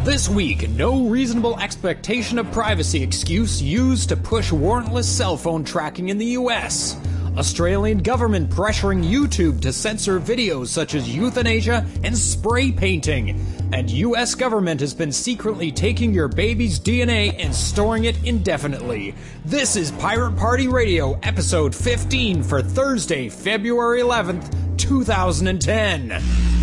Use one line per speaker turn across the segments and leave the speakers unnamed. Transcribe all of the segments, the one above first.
This week, no reasonable expectation of privacy excuse used to push warrantless cell phone tracking in the US. Australian government pressuring YouTube to censor videos such as euthanasia and spray painting. And US government has been secretly taking your baby's DNA and storing it indefinitely. This is Pirate Party Radio, episode 15 for Thursday, February 11th, 2010.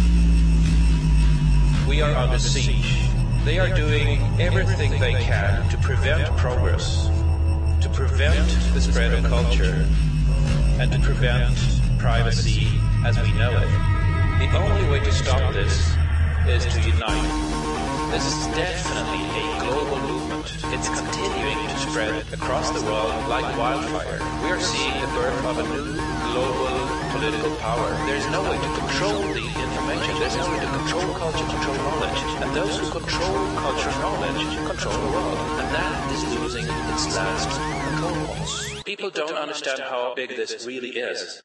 We are under siege. They are doing everything they can to prevent progress, to prevent the spread of culture, and to prevent privacy as we know it. The only way to stop this is to unite. This is definitely a global movement. It's continuing to spread across the world like wildfire. We are seeing the birth of a new global political power. There's no way to control the information. There's no way to control culture, control knowledge. And those who control culture and knowledge control the world. And that is losing its last control. People don't understand how big this really is.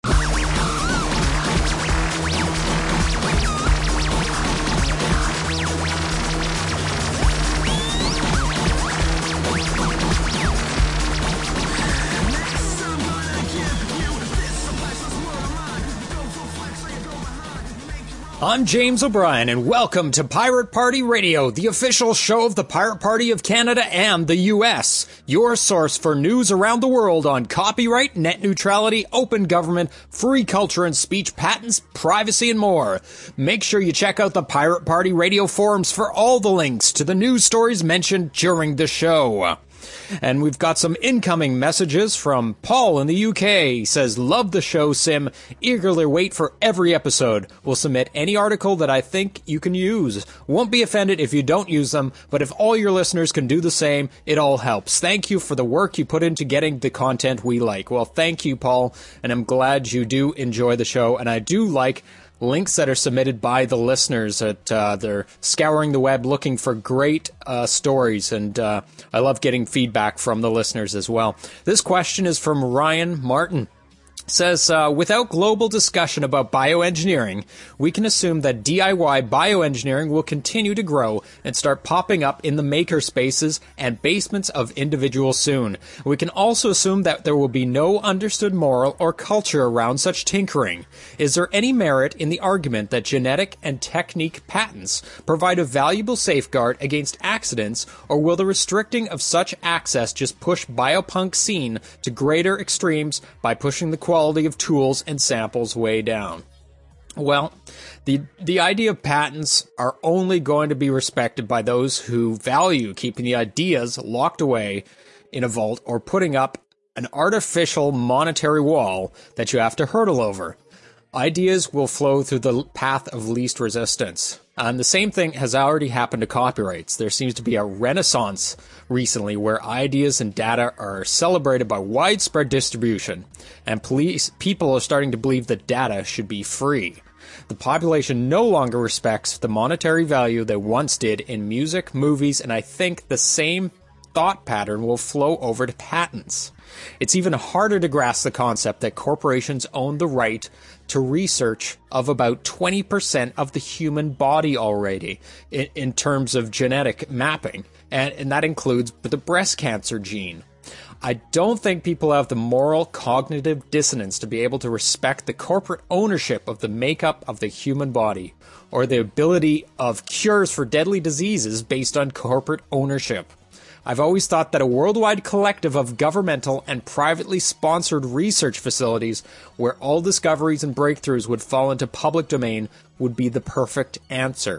I'm James O'Brien, and welcome to Pirate Party Radio, the official show of the Pirate Party of Canada and the US. Your source for news around the world on copyright, net neutrality, open government, free culture and speech, patents, privacy, and more. Make sure you check out the Pirate Party Radio forums for all the links to the news stories mentioned during the show. And we've got some incoming messages from Paul in the UK. He says, love the show, Sim. Eagerly wait for every episode. Will submit any article that I think you can use. Won't be offended if you don't use them, but if all your listeners can do the same, it all helps. Thank you for the work you put into getting the content we like. Well, thank you, Paul, and I'm glad you do enjoy the show, and I do like links that are submitted by the listeners. They're scouring the web looking for great stories, and I love getting feedback from the listeners as well. This question is from Ryan Martin. Says, without global discussion about bioengineering, we can assume that DIY bioengineering will continue to grow and start popping up in the maker spaces and basements of individuals soon. We can also assume that there will be no understood moral or culture around such tinkering. Is there any merit in the argument that genetic and technique patents provide a valuable safeguard against accidents, or will the restricting of such access just push biopunk scene to greater extremes by pushing the quality of tools and samples way down? Well, the idea of patents are only going to be respected by those who value keeping the ideas locked away in a vault or putting up an artificial monetary wall that you have to hurdle over. Ideas will flow through the path of least resistance. And the same thing has already happened to copyrights. There seems to be a renaissance recently where ideas and data are celebrated by widespread distribution, and people are starting to believe that data should be free. The population no longer respects the monetary value they once did in music, movies, and I think the same thought pattern will flow over to patents. It's even harder to grasp the concept that corporations own the right to research of about 20% of the human body already in terms of genetic mapping, and that includes the breast cancer gene. I don't think people have the moral cognitive dissonance to be able to respect the corporate ownership of the makeup of the human body, or the ability of cures for deadly diseases based on corporate ownership. I've always thought that a worldwide collective of governmental and privately sponsored research facilities where all discoveries and breakthroughs would fall into public domain would be the perfect answer.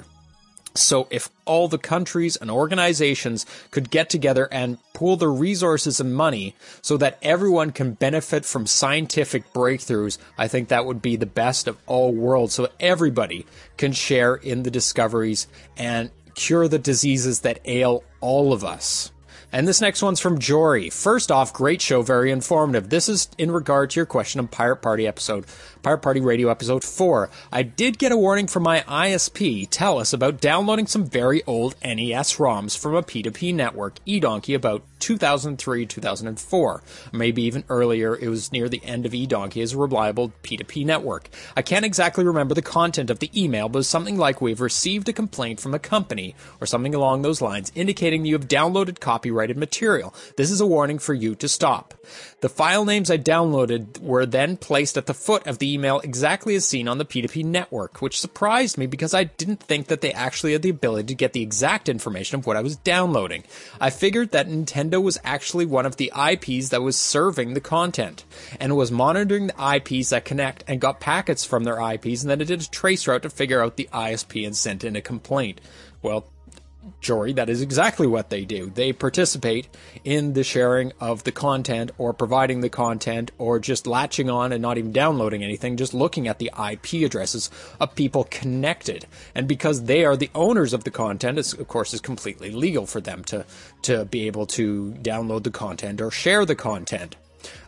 So if all the countries and organizations could get together and pool their resources and money so that everyone can benefit from scientific breakthroughs, I think that would be the best of all worlds, so everybody can share in the discoveries and cure the diseases that ail all of us. And this next one's from Jory. First off, great show, very informative. This is in regard to your question on Pirate Party episode. Pirate Party Radio episode 4. I did get a warning from my ISP tell us about downloading some very old NES ROMs from a P2P network, eDonkey, about 2003, 2004. Maybe even earlier. It was near the end of eDonkey as a reliable P2P network. I can't exactly remember the content of the email, but it was something like, we've received a complaint from the company, or something along those lines, indicating you have downloaded copyrighted material. This is a warning for you to stop. The file names I downloaded were then placed at the foot of the email exactly as seen on the P2P network, which surprised me because I didn't think that they actually had the ability to get the exact information of what I was downloading. I figured that Nintendo was actually one of the IPs that was serving the content, and was monitoring the IPs that connect and got packets from their IPs, and then it did a trace route to figure out the ISP and sent in a complaint. Well, Jory, that is exactly what they do. They participate in the sharing of the content, or providing the content, or just latching on and not even downloading anything, just looking at the IP addresses of people connected. And because they are the owners of the content, it's, of course, is completely legal for them to be able to download the content or share the content.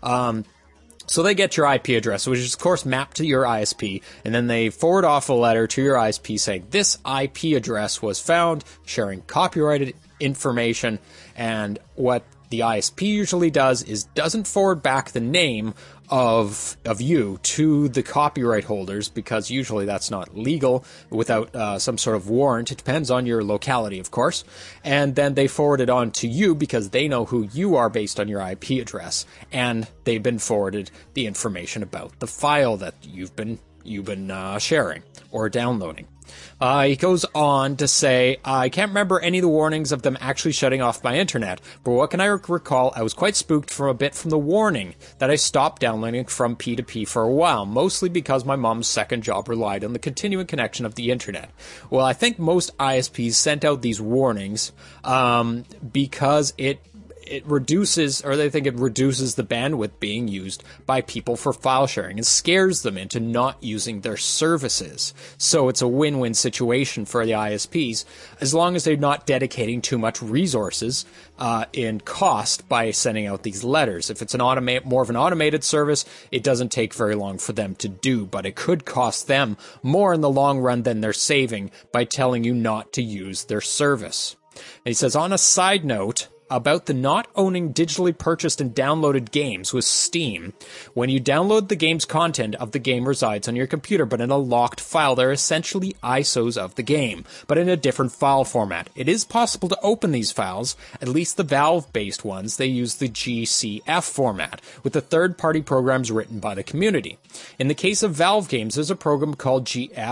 So they get your IP address, which is, of course, mapped to your ISP, and then they forward off a letter to your ISP saying, this IP address was found sharing copyrighted information. And what the ISP usually does is doesn't forward back the name of you to the copyright holders, because usually that's not legal without some sort of warrant. It depends on your locality, of course. And then they forward it on to you because they know who you are based on your IP address, and they've been forwarded the information about the file that you've been sharing or downloading. He goes on to say, I can't remember any of the warnings of them actually shutting off my internet, but what can I recall, I was quite spooked from the warning that I stopped downloading from P2P for a while, mostly because my mom's second job relied on the continuing connection of the internet. Well, I think most ISPs sent out these warnings because it reduces, or they think it reduces the bandwidth being used by people for file sharing and scares them into not using their services. So it's a win-win situation for the ISPs, as long as they're not dedicating too much resources in cost by sending out these letters. If it's more of an automated service, it doesn't take very long for them to do, but it could cost them more in the long run than they're saving by telling you not to use their service. And he says, on a side note, about the not owning digitally purchased and downloaded games with Steam. When you download the game's content of the game resides on your computer, but in a locked file. They're essentially ISOs of the game, but in a different file format. It is possible to open these files, at least the Valve-based ones. They use the GCF format, with the third-party programs written by the community. In the case of Valve games, there's a program called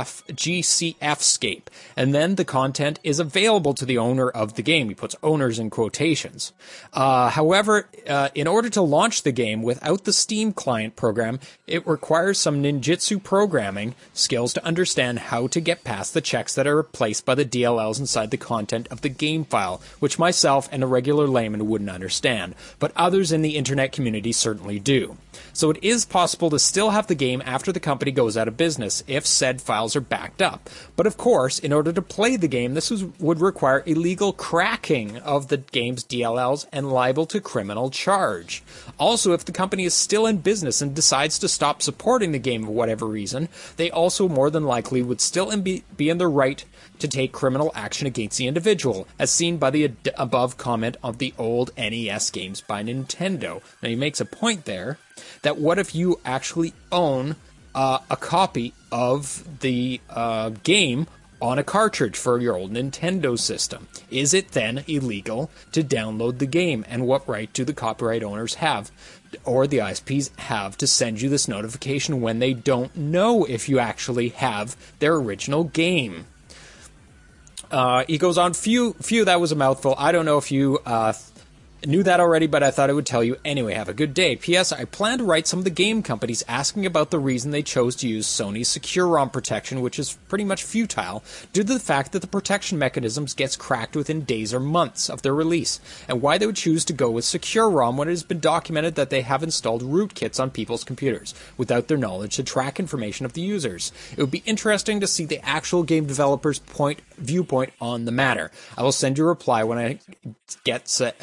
GCFscape, and then the content is available to the owner of the game. He puts owners in quotation. However, in order to launch the game without the Steam client program, it requires some ninjutsu programming skills to understand how to get past the checks that are placed by the DLLs inside the content of the game file, which myself and a regular layman wouldn't understand, but others in the internet community certainly do. So it is possible to still have the game after the company goes out of business if said files are backed up. But of course, in order to play the game, this would require illegal cracking of the game's DLLs and liable to criminal charge. Also, if the company is still in business and decides to stop supporting the game for whatever reason, they also more than likely would still be in the right to take criminal action against the individual, as seen by the above comment of the old NES games by Nintendo. Now, he makes a point there that what if you actually own a copy of the game on a cartridge for your old Nintendo system? Is it then illegal to download the game? And what right do the copyright owners have, or the ISPs have, to send you this notification when they don't know if you actually have their original game? He goes on, few, that was a mouthful. I don't know if you knew that already, but I thought I would tell you anyway. Have a good day. P.S. I plan to write some of the game companies asking about the reason they chose to use Sony's Secure ROM protection, which is pretty much futile, due to the fact that the protection mechanisms gets cracked within days or months of their release, and why they would choose to go with Secure ROM when it has been documented that they have installed rootkits on people's computers without their knowledge to track information of the users. It would be interesting to see the actual game developer's viewpoint on the matter. I will send you a reply when I get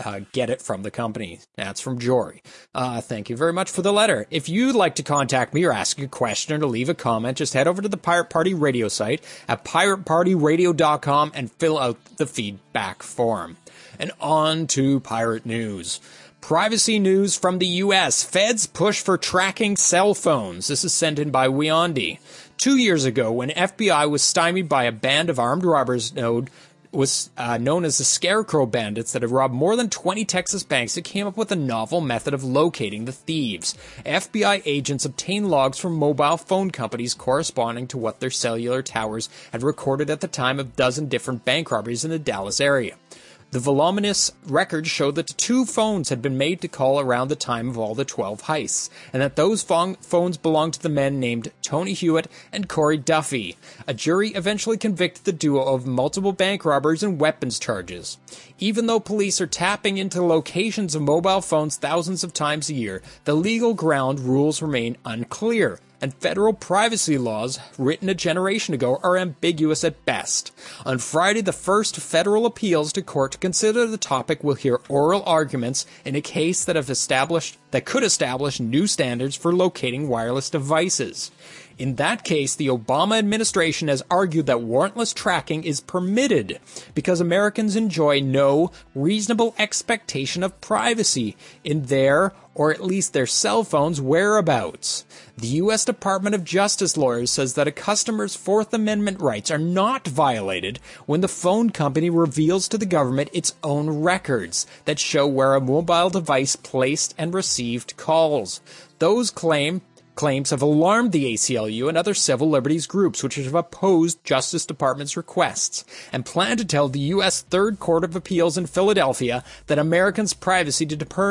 get it from the company. That's from Jory. Thank you very much for the letter. If you'd like to contact me or ask a question or to leave a comment, just head over to the Pirate Party Radio site at piratepartyradio.com and fill out the feedback form. And on to pirate news. Privacy news from the U.S. Feds push for tracking cell phones. This is sent in by Weondi. 2 years ago, when FBI was stymied by a band of armed robbers known as the Scarecrow Bandits that had robbed more than 20 Texas banks, it came up with a novel method of locating the thieves. FBI agents obtained logs from mobile phone companies corresponding to what their cellular towers had recorded at the time of a dozen different bank robberies in the Dallas area. The voluminous records showed that 2 phones had been made to call around the time of all the 12 heists, and that those phones belonged to the men named Tony Hewitt and Corey Duffy. A jury eventually convicted the duo of multiple bank robberies and weapons charges. Even though police are tapping into locations of mobile phones thousands of times a year, the legal ground rules remain unclear, and federal privacy laws, written a generation ago, are ambiguous at best. On Friday, the first federal appeals to court to consider the topic will hear oral arguments in a case that could establish new standards for locating wireless devices. In that case, the Obama administration has argued that warrantless tracking is permitted because Americans enjoy no reasonable expectation of privacy in their, or at least their cell phones' whereabouts. The U.S. Department of Justice lawyers says that a customer's Fourth Amendment rights are not violated when the phone company reveals to the government its own records that show where a mobile device placed and received calls. Those claims have alarmed the ACLU and other civil liberties groups, which have opposed Justice Department's requests and plan to tell the U.S. Third Court of Appeals in Philadelphia that Americans' privacy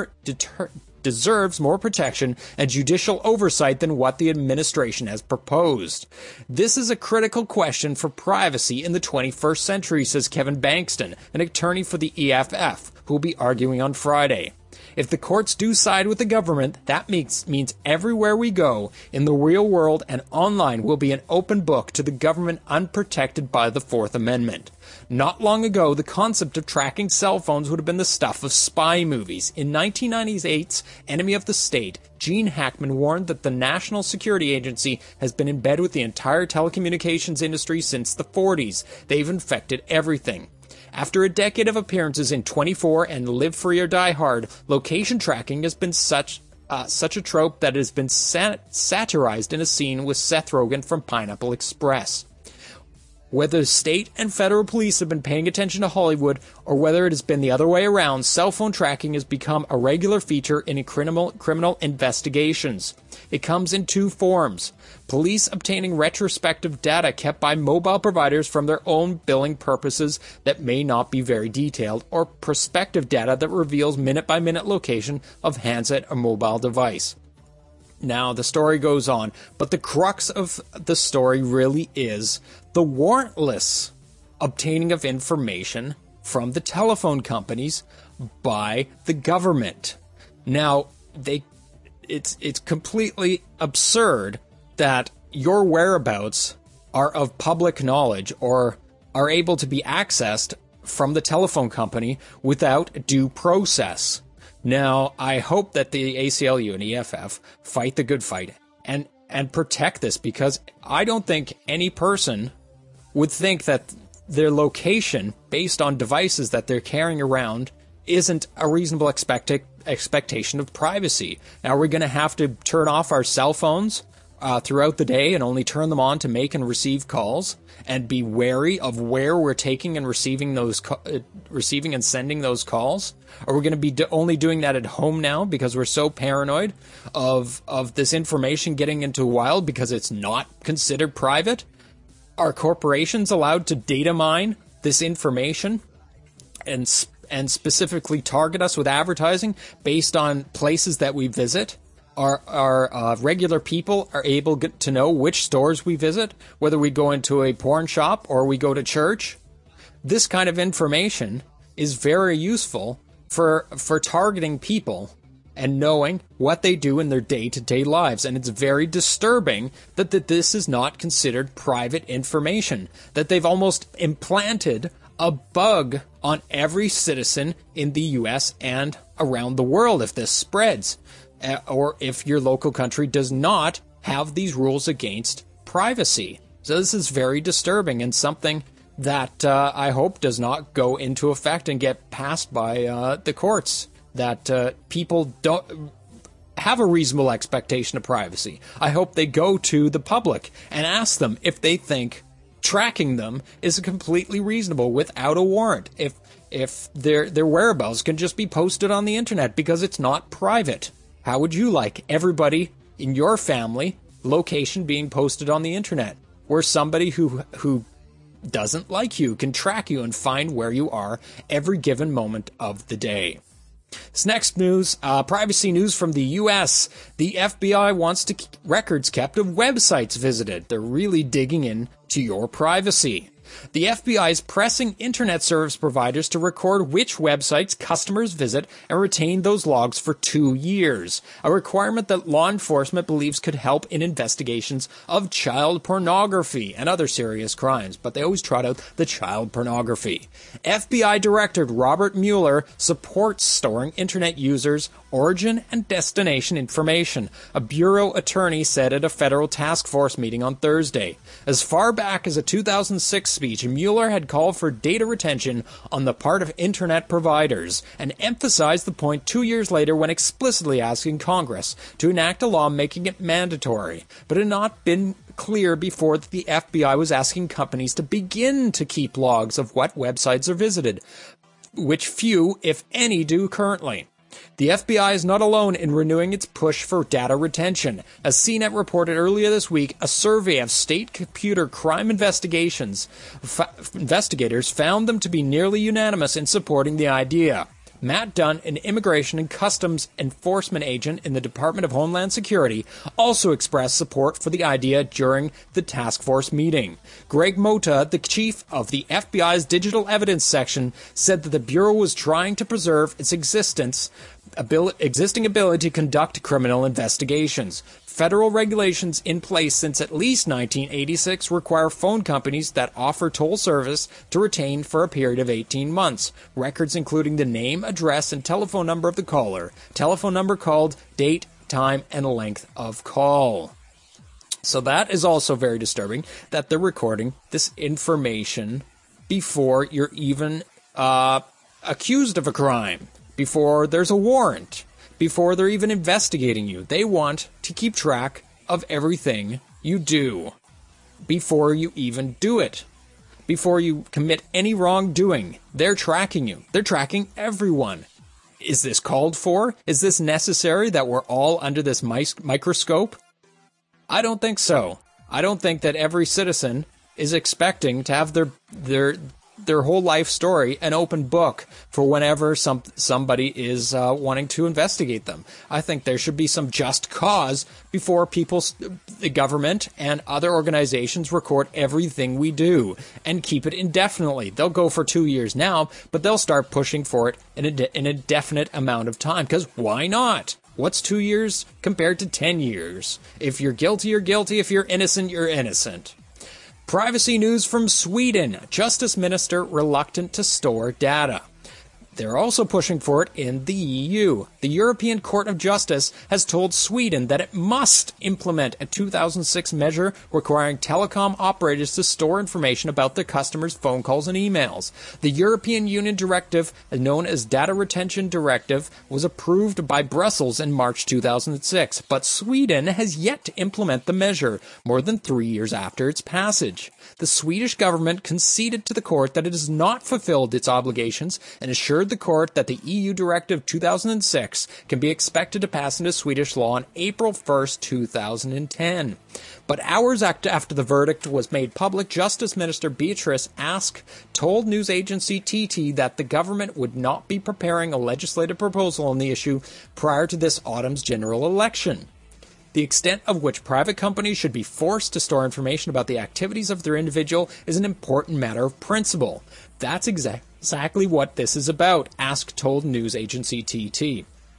deserves more protection and judicial oversight than what the administration has proposed. This is a critical question for privacy in the 21st century, says Kevin Bankston, an attorney for the EFF, who will be arguing on Friday. If the courts do side with the government, that means everywhere we go, in the real world and online, will be an open book to the government unprotected by the Fourth Amendment. Not long ago, the concept of tracking cell phones would have been the stuff of spy movies. In 1998's Enemy of the State, Gene Hackman warned that the National Security Agency has been in bed with the entire telecommunications industry since the 40s. They've infected everything. After a decade of appearances in 24 and Live Free or Die Hard, location tracking has been such a trope that it has been satirized in a scene with Seth Rogen from Pineapple Express. Whether state and federal police have been paying attention to Hollywood, or whether it has been the other way around, cell phone tracking has become a regular feature in criminal investigations. It comes in 2 forms. Police obtaining retrospective data kept by mobile providers from their own billing purposes that may not be very detailed, or prospective data that reveals minute-by-minute location of handset or mobile device. Now, the story goes on, but the crux of the story really is the warrantless obtaining of information from the telephone companies by the government. Now, it's completely absurd that your whereabouts are of public knowledge or are able to be accessed from the telephone company without due process. Now, I hope that the ACLU and EFF fight the good fight and protect this, because I don't think any person would think that their location, based on devices that they're carrying around, isn't a reasonable expectation of privacy. Now, we're going to have to turn off our cell phones throughout the day and only turn them on to make and receive calls, and be wary of where we're taking and receiving and sending those calls? Are we going to be only doing that at home now because we're so paranoid of this information getting into wild because it's not considered private? Are corporations allowed to data mine this information and specifically target us with advertising based on places that we visit? Our regular people are able to know which stores we visit, whether we go into a porn shop or we go to church. This kind of information is very useful for targeting people and knowing what they do in their day-to-day lives. And it's very disturbing that this is not considered private information, that they've almost implanted a bug on every citizen in the US and around the world if this spreads, or if your local country does not have these rules against privacy. So this is very disturbing and something that I hope does not go into effect and get passed by the courts, that people don't have a reasonable expectation of privacy. I hope they go to the public and ask them if they think tracking them is completely reasonable without a warrant, if their whereabouts can just be posted on the internet because it's not private. How would you like everybody in your family location being posted on the internet, where somebody who doesn't like you can track you and find where you are every given moment of the day? This next news, privacy news from the U.S. The FBI wants to keep records kept of websites visited. They're really digging into your privacy. The FBI is pressing internet service providers to record which websites customers visit and retain those logs for 2 years, a requirement that law enforcement believes could help in investigations of child pornography and other serious crimes, but they always trot out the child pornography. FBI Director Robert Mueller supports storing internet users' origin and destination information, a bureau attorney said at a federal task force meeting on Thursday. As far back as a 2006 speech, Mueller had called for data retention on the part of internet providers and emphasized the point 2 years later when explicitly asking Congress to enact a law making it mandatory, but it had not been clear before that the FBI was asking companies to begin to keep logs of what websites are visited, which few, if any, do currently. The FBI is not alone in renewing its push for data retention. As CNET reported earlier this week, a survey of state computer crime investigators found them to be nearly unanimous in supporting the idea. Matt Dunn, an immigration and customs enforcement agent in the Department of Homeland Security, also expressed support for the idea during the task force meeting. Greg Mota, the chief of the FBI's digital evidence section, said that the Bureau was trying to preserve its existing ability to conduct criminal investigations. Federal regulations in place since at least 1986 require phone companies that offer toll service to retain for a period of 18 months records including the name, address, and telephone number of the caller, telephone number called, date, time, and length of call. So that is also very disturbing, that they're recording this information before you're even accused of a crime, before there's a warrant, before they're even investigating you. They want to keep track of everything you do before you even do it. Before you commit any wrongdoing, they're tracking you. They're tracking everyone. Is this called for? Is this necessary that we're all under this microscope? I don't think so. I don't think that every citizen is expecting to have their whole life story an open book for whenever somebody is wanting to investigate them. I think there should be some just cause before the government and other organizations record everything we do and keep it indefinitely. They'll go for 2 years now, but they'll start pushing for it in a definite amount of time, because why not? What's 2 years compared to 10 years? If you're guilty, you're guilty. If you're innocent, you're innocent. Privacy news from Sweden. Justice Minister reluctant to store data. They're also pushing for it in the EU. The European Court of Justice has told Sweden that it must implement a 2006 measure requiring telecom operators to store information about their customers' phone calls and emails. The European Union directive, known as Data Retention Directive, was approved by Brussels in March 2006, but Sweden has yet to implement the measure, more than 3 years after its passage. The Swedish government conceded to the court that it has not fulfilled its obligations and assured the court that the EU Directive 2006 can be expected to pass into Swedish law on April 1st, 2010. But hours after the verdict was made public, Justice Minister Beatrice Ask told news agency TT that the government would not be preparing a legislative proposal on the issue prior to this autumn's general election. The extent of which private companies should be forced to store information about the activities of their individual is an important matter of principle. That's exactly what this is about, Ask told news agency TT.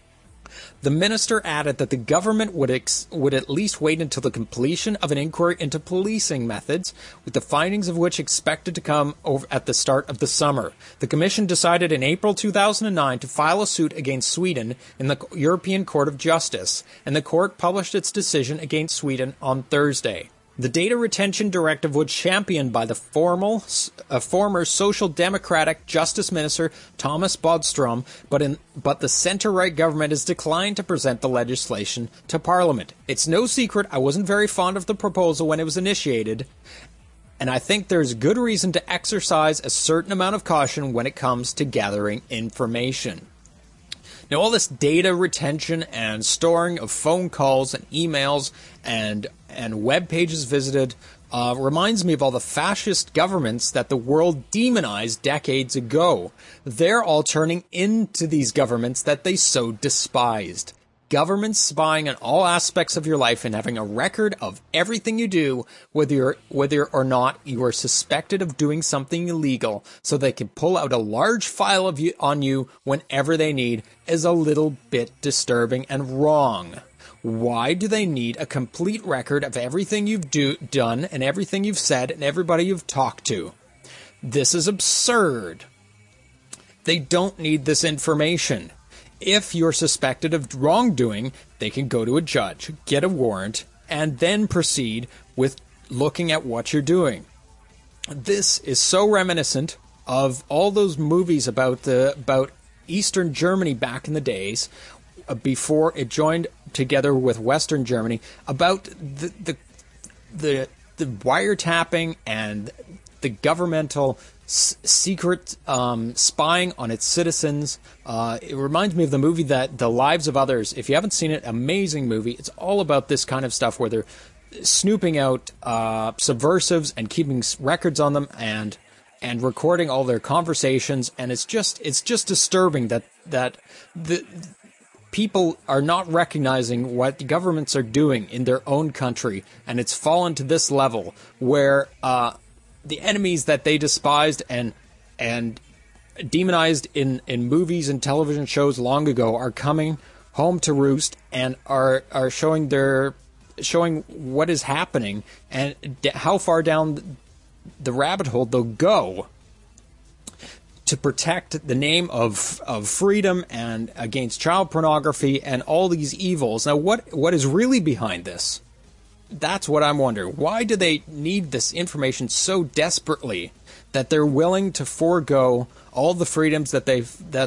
The minister added that the government would at least wait until the completion of an inquiry into policing methods, with the findings of which expected to come over at the start of the summer. The Commission decided in April 2009 to file a suit against Sweden in the European Court of Justice, and the court published its decision against Sweden on Thursday. The data retention directive was championed by the former Social Democratic Justice Minister Thomas Bodström, but the centre-right government has declined to present the legislation to Parliament. It's no secret I wasn't very fond of the proposal when it was initiated, and I think there's good reason to exercise a certain amount of caution when it comes to gathering information. Now, all this data retention and storing of phone calls and emails and web pages visited reminds me of all the fascist governments that the world demonized decades ago. They're all turning into these governments that they so despised. Governments spying on all aspects of your life and having a record of everything you do, whether or not you are suspected of doing something illegal, so they can pull out a large file of you on you whenever they need, is a little bit disturbing and wrong. Why do they need a complete record of everything you've done and everything you've said and everybody you've talked to? This is absurd. They don't need this information. If you're suspected of wrongdoing, they can go to a judge, get a warrant, and then proceed with looking at what you're doing. This is so reminiscent of all those movies about Eastern Germany back in the days, before it joined together with Western Germany, about the wiretapping and the governmental secret spying on its citizens. It reminds me of the movie that The Lives of Others. If you haven't seen it, amazing movie. It's all about this kind of stuff where they're snooping out subversives and keeping records on them and recording all their conversations. And it's just disturbing that the people are not recognizing what the governments are doing in their own country, and it's fallen to this level where the enemies that they despised and demonized in movies and television shows long ago are coming home to roost and are showing what is happening and how far down the rabbit hole they'll go to protect the name of freedom and against child pornography and all these evils. Now, what is really behind this? That's what I'm wondering. Why do they need this information so desperately that they're willing to forego all the freedoms that that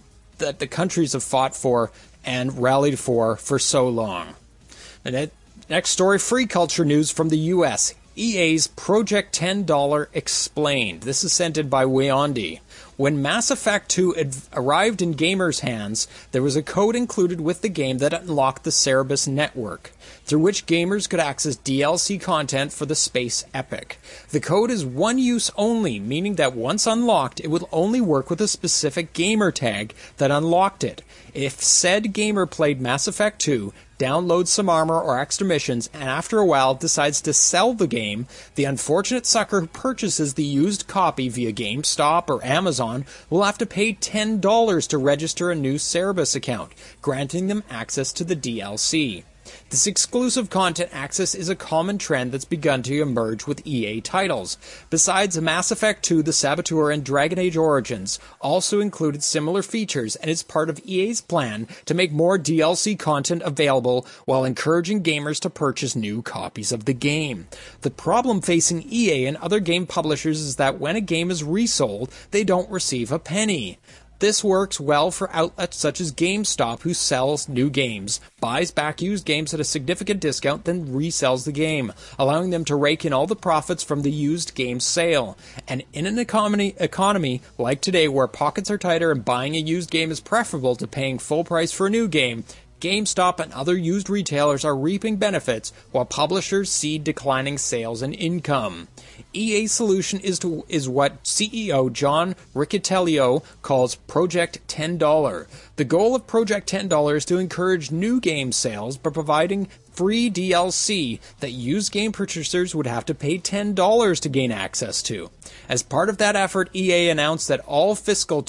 the countries have fought for and rallied for so long? And next story, free culture news from the U.S. EA's Project $10 explained. This is sent in by Weondi. When Mass Effect 2 arrived in gamers' hands, there was a code included with the game that unlocked the Cerebus network, through which gamers could access DLC content for the space epic. The code is one use only, meaning that once unlocked, it will only work with a specific gamer tag that unlocked it. If said gamer played Mass Effect 2, downloads some armor or extra missions, and after a while decides to sell the game, the unfortunate sucker who purchases the used copy via GameStop or Amazon will have to pay $10 to register a new Cerebus account, granting them access to the DLC. This exclusive content access is a common trend that's begun to emerge with EA titles. Besides, Mass Effect 2, The Saboteur, and Dragon Age Origins also included similar features and is part of EA's plan to make more DLC content available while encouraging gamers to purchase new copies of the game. The problem facing EA and other game publishers is that when a game is resold, they don't receive a penny. This works well for outlets such as GameStop, who sells new games, buys back used games at a significant discount, then resells the game, allowing them to rake in all the profits from the used game sale. And in an economy like today, where pockets are tighter and buying a used game is preferable to paying full price for a new game, GameStop and other used retailers are reaping benefits while publishers see declining sales and income. EA's solution is what CEO John Riccitiello calls Project $10. The goal of Project $10 is to encourage new game sales by providing free DLC that used game purchasers would have to pay $10 to gain access to. As part of that effort, EA announced that all fiscal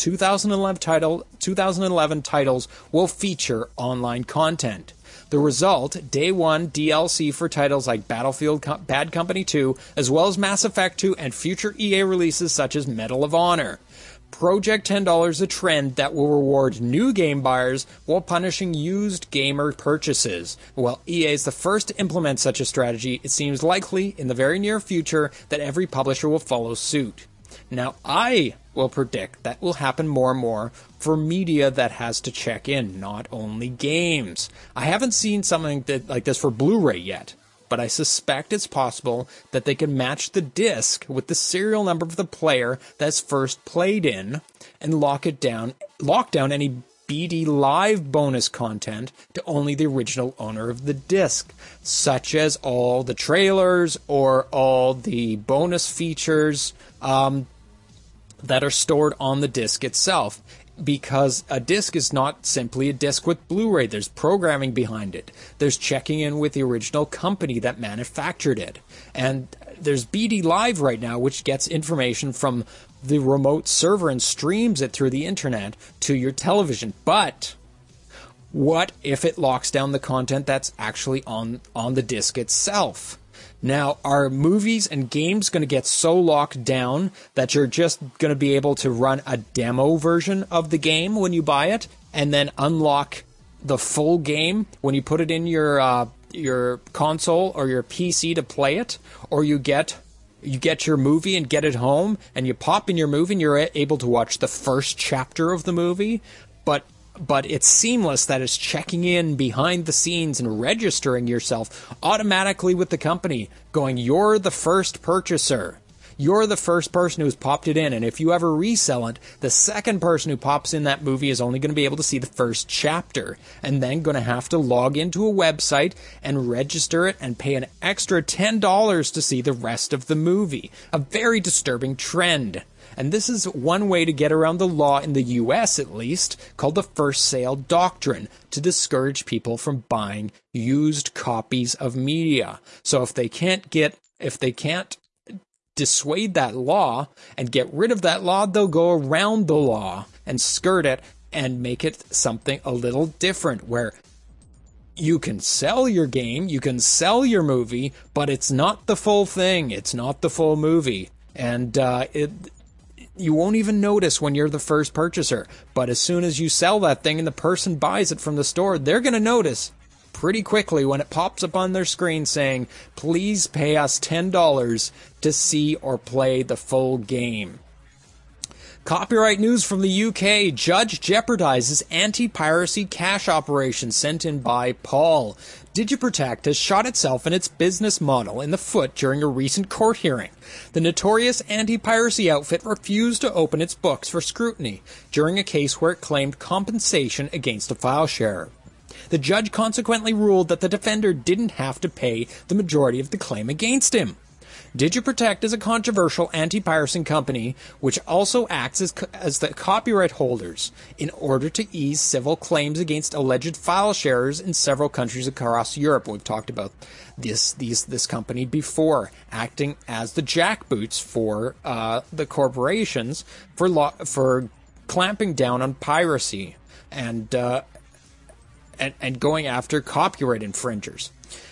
2011 titles will feature online content. The result, Day 1 DLC for titles like Battlefield Bad Company 2, as well as Mass Effect 2 and future EA releases such as Medal of Honor. Project $10 is a trend that will reward new game buyers while punishing used gamer purchases. While EA is the first to implement such a strategy, it seems likely in the very near future that every publisher will follow suit. Now, I will predict that will happen more and more for media that has to check in, not only games. I haven't seen something like this for Blu-ray yet, but I suspect it's possible that they can match the disc with the serial number of the player that's first played in and lock down any BD Live bonus content to only the original owner of the disc, such as all the trailers or all the bonus features that are stored on the disc itself. Because a disc is not simply a disc with Blu-ray. There's programming behind it. There's checking in with the original company that manufactured it. And there's BD Live right now, which gets information from the remote server and streams it through the internet to your television. But what if it locks down the content that's actually on the disc itself? Now, are movies and games going to get so locked down that you're just going to be able to run a demo version of the game when you buy it and then unlock the full game when you put it in your console or your PC to play it? Or you get your movie and get it home and you pop in your movie and you're able to watch the first chapter of the movie, but it's seamless that it's checking in behind the scenes and registering yourself automatically with the company, going, you're the first purchaser. You're the first person who's popped it in, and if you ever resell it, the second person who pops in that movie is only going to be able to see the first chapter, and then going to have to log into a website and register it and pay an extra $10 to see the rest of the movie. A very disturbing trend. And this is one way to get around the law in the US, at least, called the first sale doctrine, to discourage people from buying used copies of media. So if they can't dissuade that law and get rid of that law, they'll go around the law and skirt it and make it something a little different, where you can sell your game, you can sell your movie, but it's not the full thing. It's not the full movie. And you won't even notice when you're the first purchaser. But as soon as you sell that thing and the person buys it from the store, they're going to notice pretty quickly when it pops up on their screen saying, please pay us $10 to see or play the full game. Copyright news from the UK. Judge jeopardizes anti-piracy cash operation sent in by Paul. DigiProtect has shot itself and its business model in the foot during a recent court hearing. The notorious anti-piracy outfit refused to open its books for scrutiny during a case where it claimed compensation against a file sharer. The judge consequently ruled that the defender didn't have to pay the majority of the claim against him. DigiProtect is a controversial anti-piracy company which also acts as the copyright holders in order to ease civil claims against alleged file sharers in several countries across Europe. We've talked about this company before, acting as the jackboots for the corporations for clamping down on piracy and going after copyright infringers.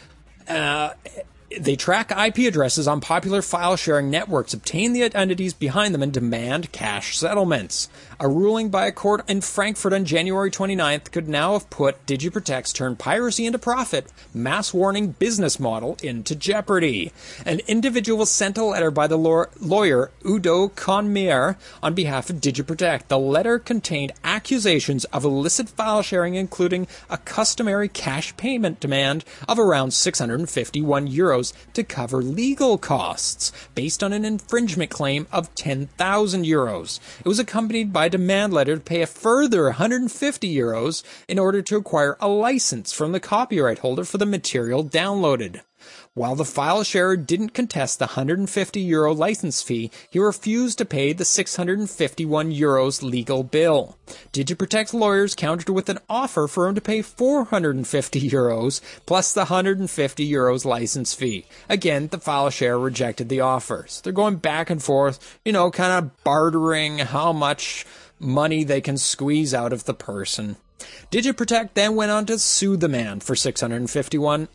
They track IP addresses on popular file-sharing networks, obtain the identities behind them, and demand cash settlements. A ruling by a court in Frankfurt on January 29th could now have put DigiProtect's turn piracy into profit, mass warning business model into jeopardy. An individual sent a letter by the lawyer Udo Conmier on behalf of DigiProtect. The letter contained accusations of illicit file sharing, including a customary cash payment demand of around €651 to cover legal costs, based on an infringement claim of €10,000. It was accompanied by a demand letter to pay a further €150 in order to acquire a license from the copyright holder for the material downloaded. While the file sharer didn't contest the €150 license fee, he refused to pay the €651 legal bill. DigiProtect's lawyers countered with an offer for him to pay €450 plus the €150 license fee. Again, the file sharer rejected the offer. So they're going back and forth, kind of bartering how much money they can squeeze out of the person. DigiProtect then went on to sue the man for €651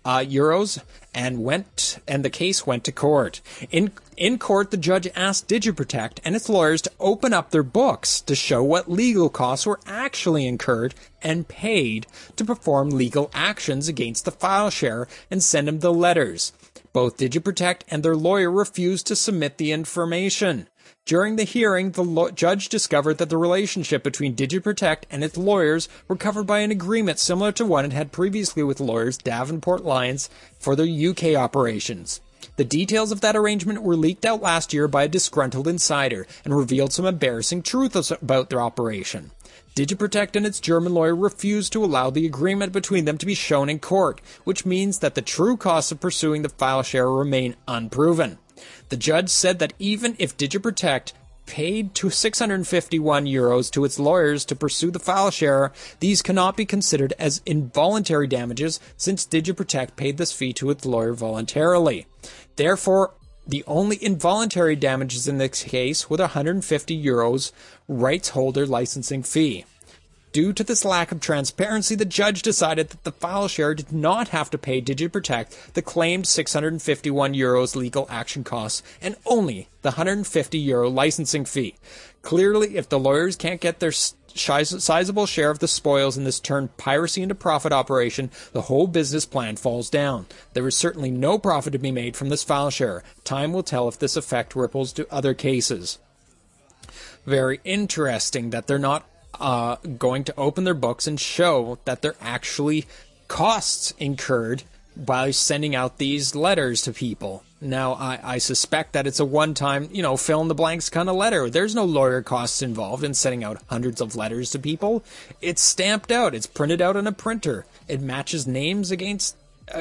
and the case went to court. In court, the judge asked DigiProtect and its lawyers to open up their books to show what legal costs were actually incurred and paid to perform legal actions against the file sharer and send him the letters. Both DigiProtect and their lawyer refused to submit the information. During the hearing, the judge discovered that the relationship between DigiProtect and its lawyers were covered by an agreement similar to one it had previously with lawyers Davenport Lyons for their UK operations. The details of that arrangement were leaked out last year by a disgruntled insider and revealed some embarrassing truths about their operation. DigiProtect and its German lawyer refused to allow the agreement between them to be shown in court, which means that the true costs of pursuing the file sharer remain unproven. The judge said that even if DigiProtect paid to €651 to its lawyers to pursue the file sharer, these cannot be considered as involuntary damages since DigiProtect paid this fee to its lawyer voluntarily. Therefore, the only involuntary damages in this case were the €150 rights holder licensing fee. Due to this lack of transparency, the judge decided that the file sharer did not have to pay DigiProtect the claimed €651 legal action costs and only the €150 licensing fee. Clearly, if the lawyers can't get their sizable share of the spoils in this turned piracy into profit operation, the whole business plan falls down. There is certainly no profit to be made from this file sharer. Time will tell if this effect ripples to other cases. Very interesting that they're not going to open their books and show that there are actually costs incurred by sending out these letters to people. Now, I suspect that it's a one-time, fill-in-the-blanks kind of letter. There's no lawyer costs involved in sending out hundreds of letters to people. It's stamped out. It's printed out on a printer. It matches names against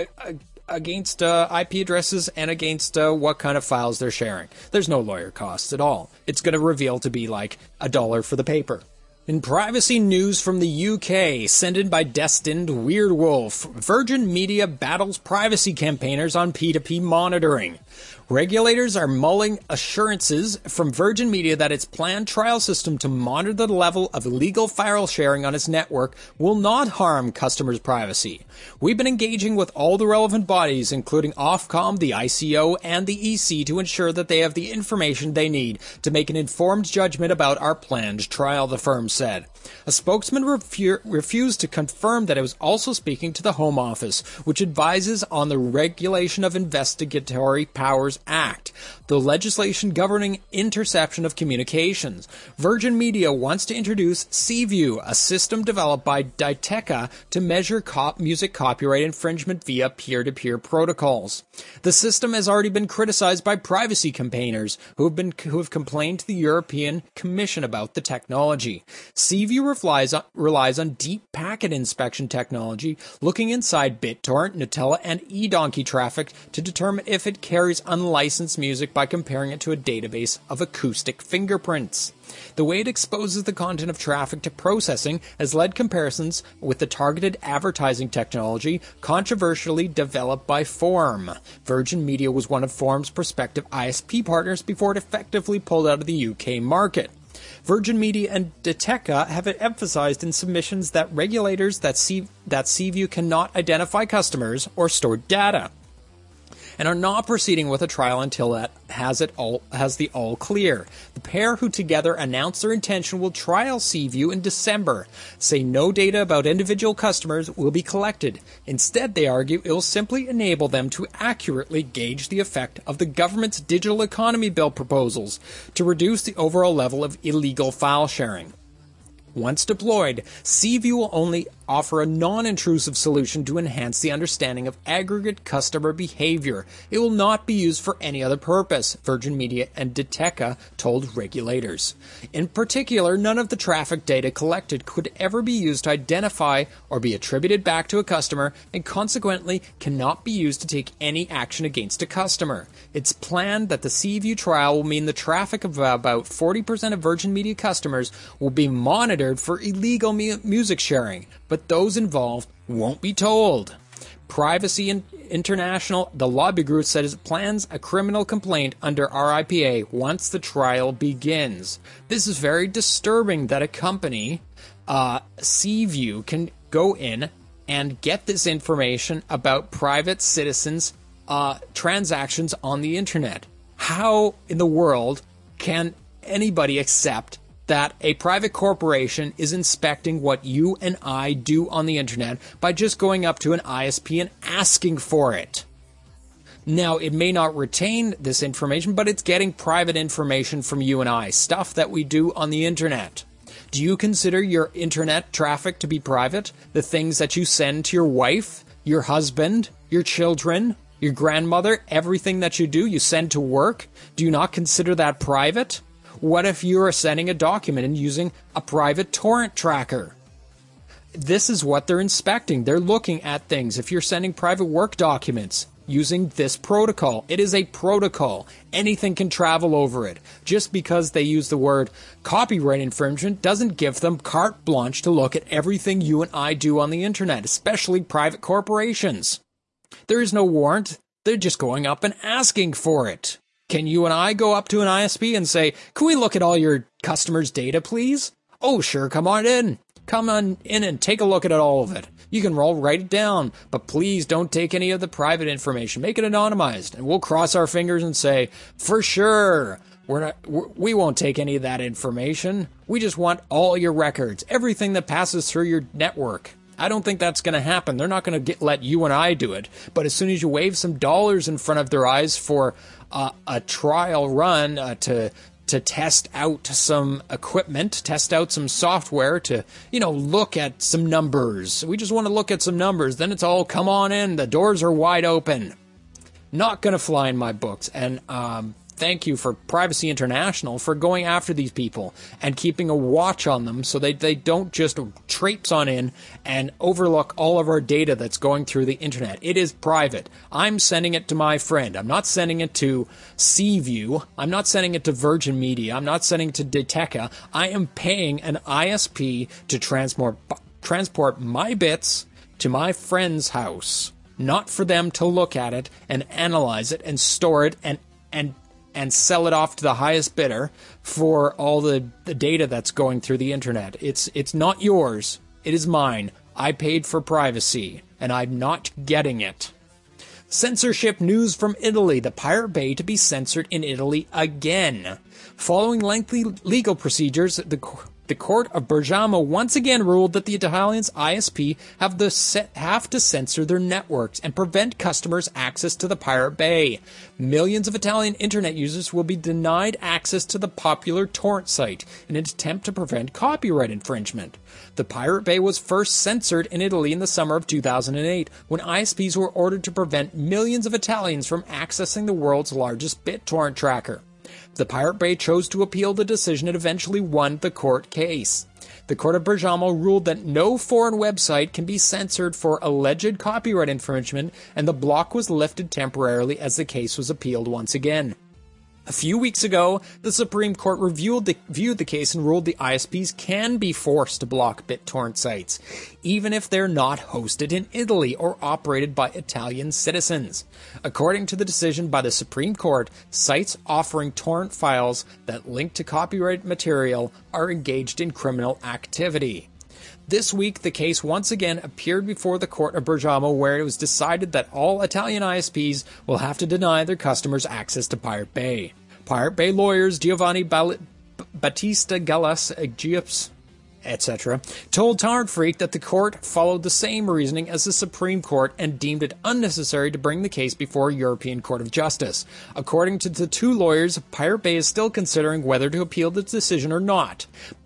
IP addresses and against what kind of files they're sharing. There's no lawyer costs at all. It's going to reveal to be like $1 for the paper. In privacy news from the UK, sent in by Destined Weirdwolf, Virgin Media battles privacy campaigners on P2P monitoring. Regulators are mulling assurances from Virgin Media that its planned trial system to monitor the level of illegal file sharing on its network will not harm customers' privacy. We've been engaging with all the relevant bodies, including Ofcom, the ICO, and the EC, to ensure that they have the information they need to make an informed judgment about our planned trial, the firm said. A spokesman refused to confirm that it was also speaking to the Home Office, which advises on the Regulation of Investigatory Powers Act, the legislation governing interception of communications. Virgin Media wants to introduce CView, a system developed by Diteka to measure music copyright infringement via peer-to-peer protocols. The system has already been criticized by privacy campaigners who have complained to the European Commission about the technology. CView relies on deep packet inspection technology, looking inside BitTorrent, Gnutella, and eDonkey traffic to determine if it carries unlicensed music by comparing it to a database of acoustic fingerprints. The way it exposes the content of traffic to processing has led comparisons with the targeted advertising technology controversially developed by Forum. Virgin Media was one of Forum's prospective ISP partners before it effectively pulled out of the UK market. Virgin Media and Diteka have emphasized in submissions that regulators that CView cannot identify customers or store data, and are not proceeding with a trial until it has the all clear. The pair, who together announced their intention will trial CView in December, say no data about individual customers will be collected. Instead, they argue it will simply enable them to accurately gauge the effect of the government's digital economy bill proposals to reduce the overall level of illegal file sharing. Once deployed, Seaview will only offer a non-intrusive solution to enhance the understanding of aggregate customer behavior. It will not be used for any other purpose, Virgin Media and Deteca told regulators. In particular, none of the traffic data collected could ever be used to identify or be attributed back to a customer, and consequently cannot be used to take any action against a customer. It's planned that the Seaview trial will mean the traffic of about 40% of Virgin Media customers will be monitored for illegal music sharing, but those involved won't be told. Privacy International, the lobby group, said it plans a criminal complaint under RIPA once the trial begins. This is very disturbing that a company, Seaview, can go in and get this information about private citizens' transactions on the internet. How in the world can anybody accept that a private corporation is inspecting what you and I do on the internet by just going up to an ISP and asking for it? Now, it may not retain this information, but it's getting private information from you and I, stuff that we do on the internet. Do you consider your internet traffic to be private? The things that you send to your wife, your husband, your children, your grandmother, everything that you do, you send to work? Do you not consider that private? What if you are sending a document and using a private torrent tracker? This is what they're inspecting. They're looking at things. If you're sending private work documents using this protocol, it is a protocol. Anything can travel over it. Just because they use the word copyright infringement doesn't give them carte blanche to look at everything you and I do on the internet, especially private corporations. There is no warrant. They're just going up and asking for it. Can you and I go up to an ISP and say, can we look at all your customers' data, please? Oh, sure, come on in. Come on in and take a look at all of it. You can write it down, but please don't take any of the private information. Make it anonymized, and we'll cross our fingers and say, for sure, we won't take any of that information. We just want all your records, everything that passes through your network. I don't think that's going to happen. They're not going to let you and I do it. But as soon as you wave some dollars in front of their eyes for a trial run to test out some equipment, test out some software, to, look at some numbers. We just want to look at some numbers. Then it's all, come on in. The doors are wide open. Not going to fly in my books. And thank you for Privacy International for going after these people and keeping a watch on them so they don't just traipse on in and overlook all of our data that's going through the internet. It is private. I'm sending it to my friend. I'm not sending it to Seaview. I'm not sending it to Virgin Media. I'm not sending it to Deteca. I am paying an ISP to transport my bits to my friend's house, not for them to look at it and analyze it and store it and sell it off to the highest bidder for all the data that's going through the internet. It's not yours. It is mine. I paid for privacy, and I'm not getting it. Censorship news from Italy. The Pirate Bay to be censored in Italy again. Following lengthy legal procedures, the court of Bergamo once again ruled that the Italians' ISP have to censor their networks and prevent customers' access to the Pirate Bay. Millions of Italian internet users will be denied access to the popular torrent site in an attempt to prevent copyright infringement. The Pirate Bay was first censored in Italy in the summer of 2008, when ISPs were ordered to prevent millions of Italians from accessing the world's largest BitTorrent tracker. The Pirate Bay chose to appeal the decision and eventually won the court case. The court of Bergamo ruled that no foreign website can be censored for alleged copyright infringement, and the block was lifted temporarily as the case was appealed once again. A few weeks ago, the Supreme Court viewed the case and ruled the ISPs can be forced to block BitTorrent sites, even if they're not hosted in Italy or operated by Italian citizens. According to the decision by the Supreme Court, sites offering torrent files that link to copyrighted material are engaged in criminal activity. This week, the case once again appeared before the court of Bergamo, where it was decided that all Italian ISPs will have to deny their customers access to Pirate Bay. Pirate Bay lawyers Giovanni Battista Gallas etc., told Torrent Freak that the court followed the same reasoning as the Supreme Court and deemed it unnecessary to bring the case before a European Court of Justice. According to the two lawyers, Pirate Bay is still considering whether to appeal the decision or not,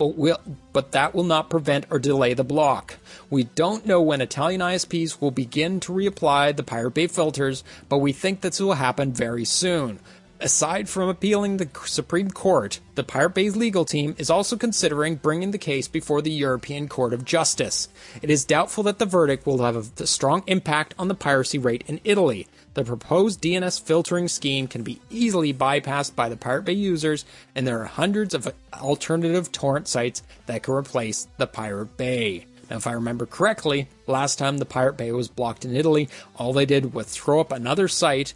but that will not prevent or delay the block. We don't know when Italian ISPs will begin to reapply the Pirate Bay filters, but we think this will happen very soon. Aside from appealing the Supreme Court, the Pirate Bay's legal team is also considering bringing the case before the European Court of Justice. It is doubtful that the verdict will have a strong impact on the piracy rate in Italy. The proposed DNS filtering scheme can be easily bypassed by the Pirate Bay users, and there are hundreds of alternative torrent sites that can replace the Pirate Bay. Now, if I remember correctly, last time the Pirate Bay was blocked in Italy, all they did was throw up another site,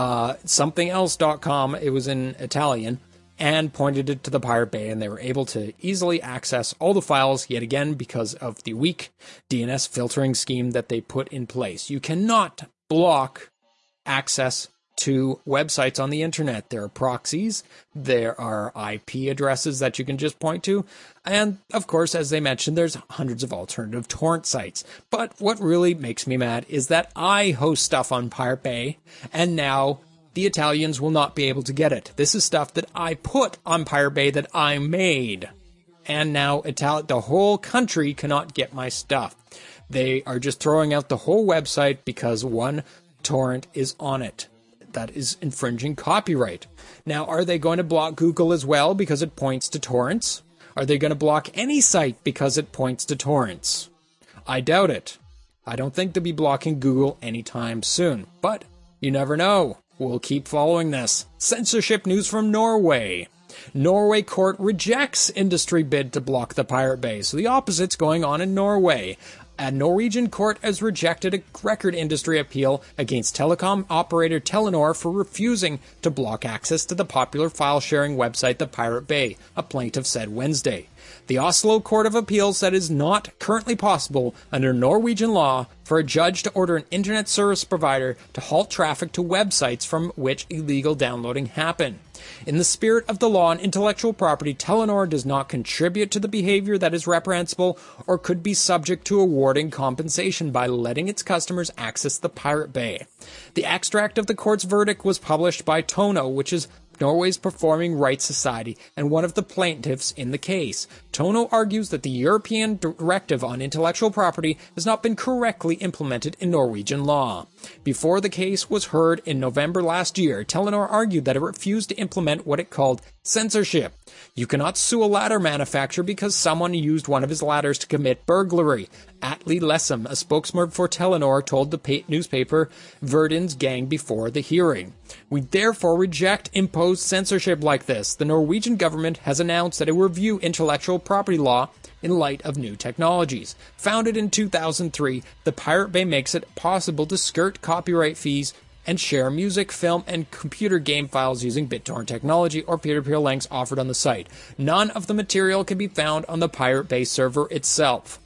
somethingelse.com, it was in Italian, and pointed it to the Pirate Bay, and they were able to easily access all the files yet again because of the weak DNS filtering scheme that they put in place. You cannot block access to websites on the internet. There are proxies, there are IP addresses that you can just point to, and of course, as they mentioned, there's hundreds of alternative torrent sites. But what really makes me mad is that I host stuff on Pirate Bay, and now the Italians will not be able to get it. This is stuff that I put on Pirate Bay that I made, and now the whole country cannot get my stuff. They are just throwing out the whole website because one torrent is on it. That is infringing copyright. Now, are they going to block Google as well because it points to torrents? Are they going to block any site because it points to torrents? I doubt it. I don't think they'll be blocking Google anytime soon, but you never know. We'll keep following this. Censorship news from Norway. Norway court rejects industry bid to block the Pirate Bay. So the opposite's going on in Norway. A Norwegian court has rejected a record industry appeal against telecom operator Telenor for refusing to block access to the popular file-sharing website The Pirate Bay, a plaintiff said Wednesday. The Oslo Court of Appeal said it is not currently possible under Norwegian law for a judge to order an internet service provider to halt traffic to websites from which illegal downloading happened. In the spirit of the law on intellectual property, Telenor does not contribute to the behavior that is reprehensible or could be subject to awarding compensation by letting its customers access the Pirate Bay. The extract of the court's verdict was published by Tono, which is Norway's Performing Rights Society, and one of the plaintiffs in the case. Tono argues that the European Directive on Intellectual Property has not been correctly implemented in Norwegian law. Before the case was heard in November last year, Telenor argued that it refused to implement what it called censorship. You cannot sue a ladder manufacturer because someone used one of his ladders to commit burglary. Atle Lessem, a spokesman for Telenor, told the newspaper Verdens Gang before the hearing. We therefore reject imposed censorship like this. The Norwegian government has announced that it will review intellectual property law in light of new technologies. Founded in 2003, the Pirate Bay makes it possible to skirt copyright fees and share music, film, and computer game files using BitTorrent technology or peer-to-peer links offered on the site. None of the material can be found on the Pirate Bay server itself.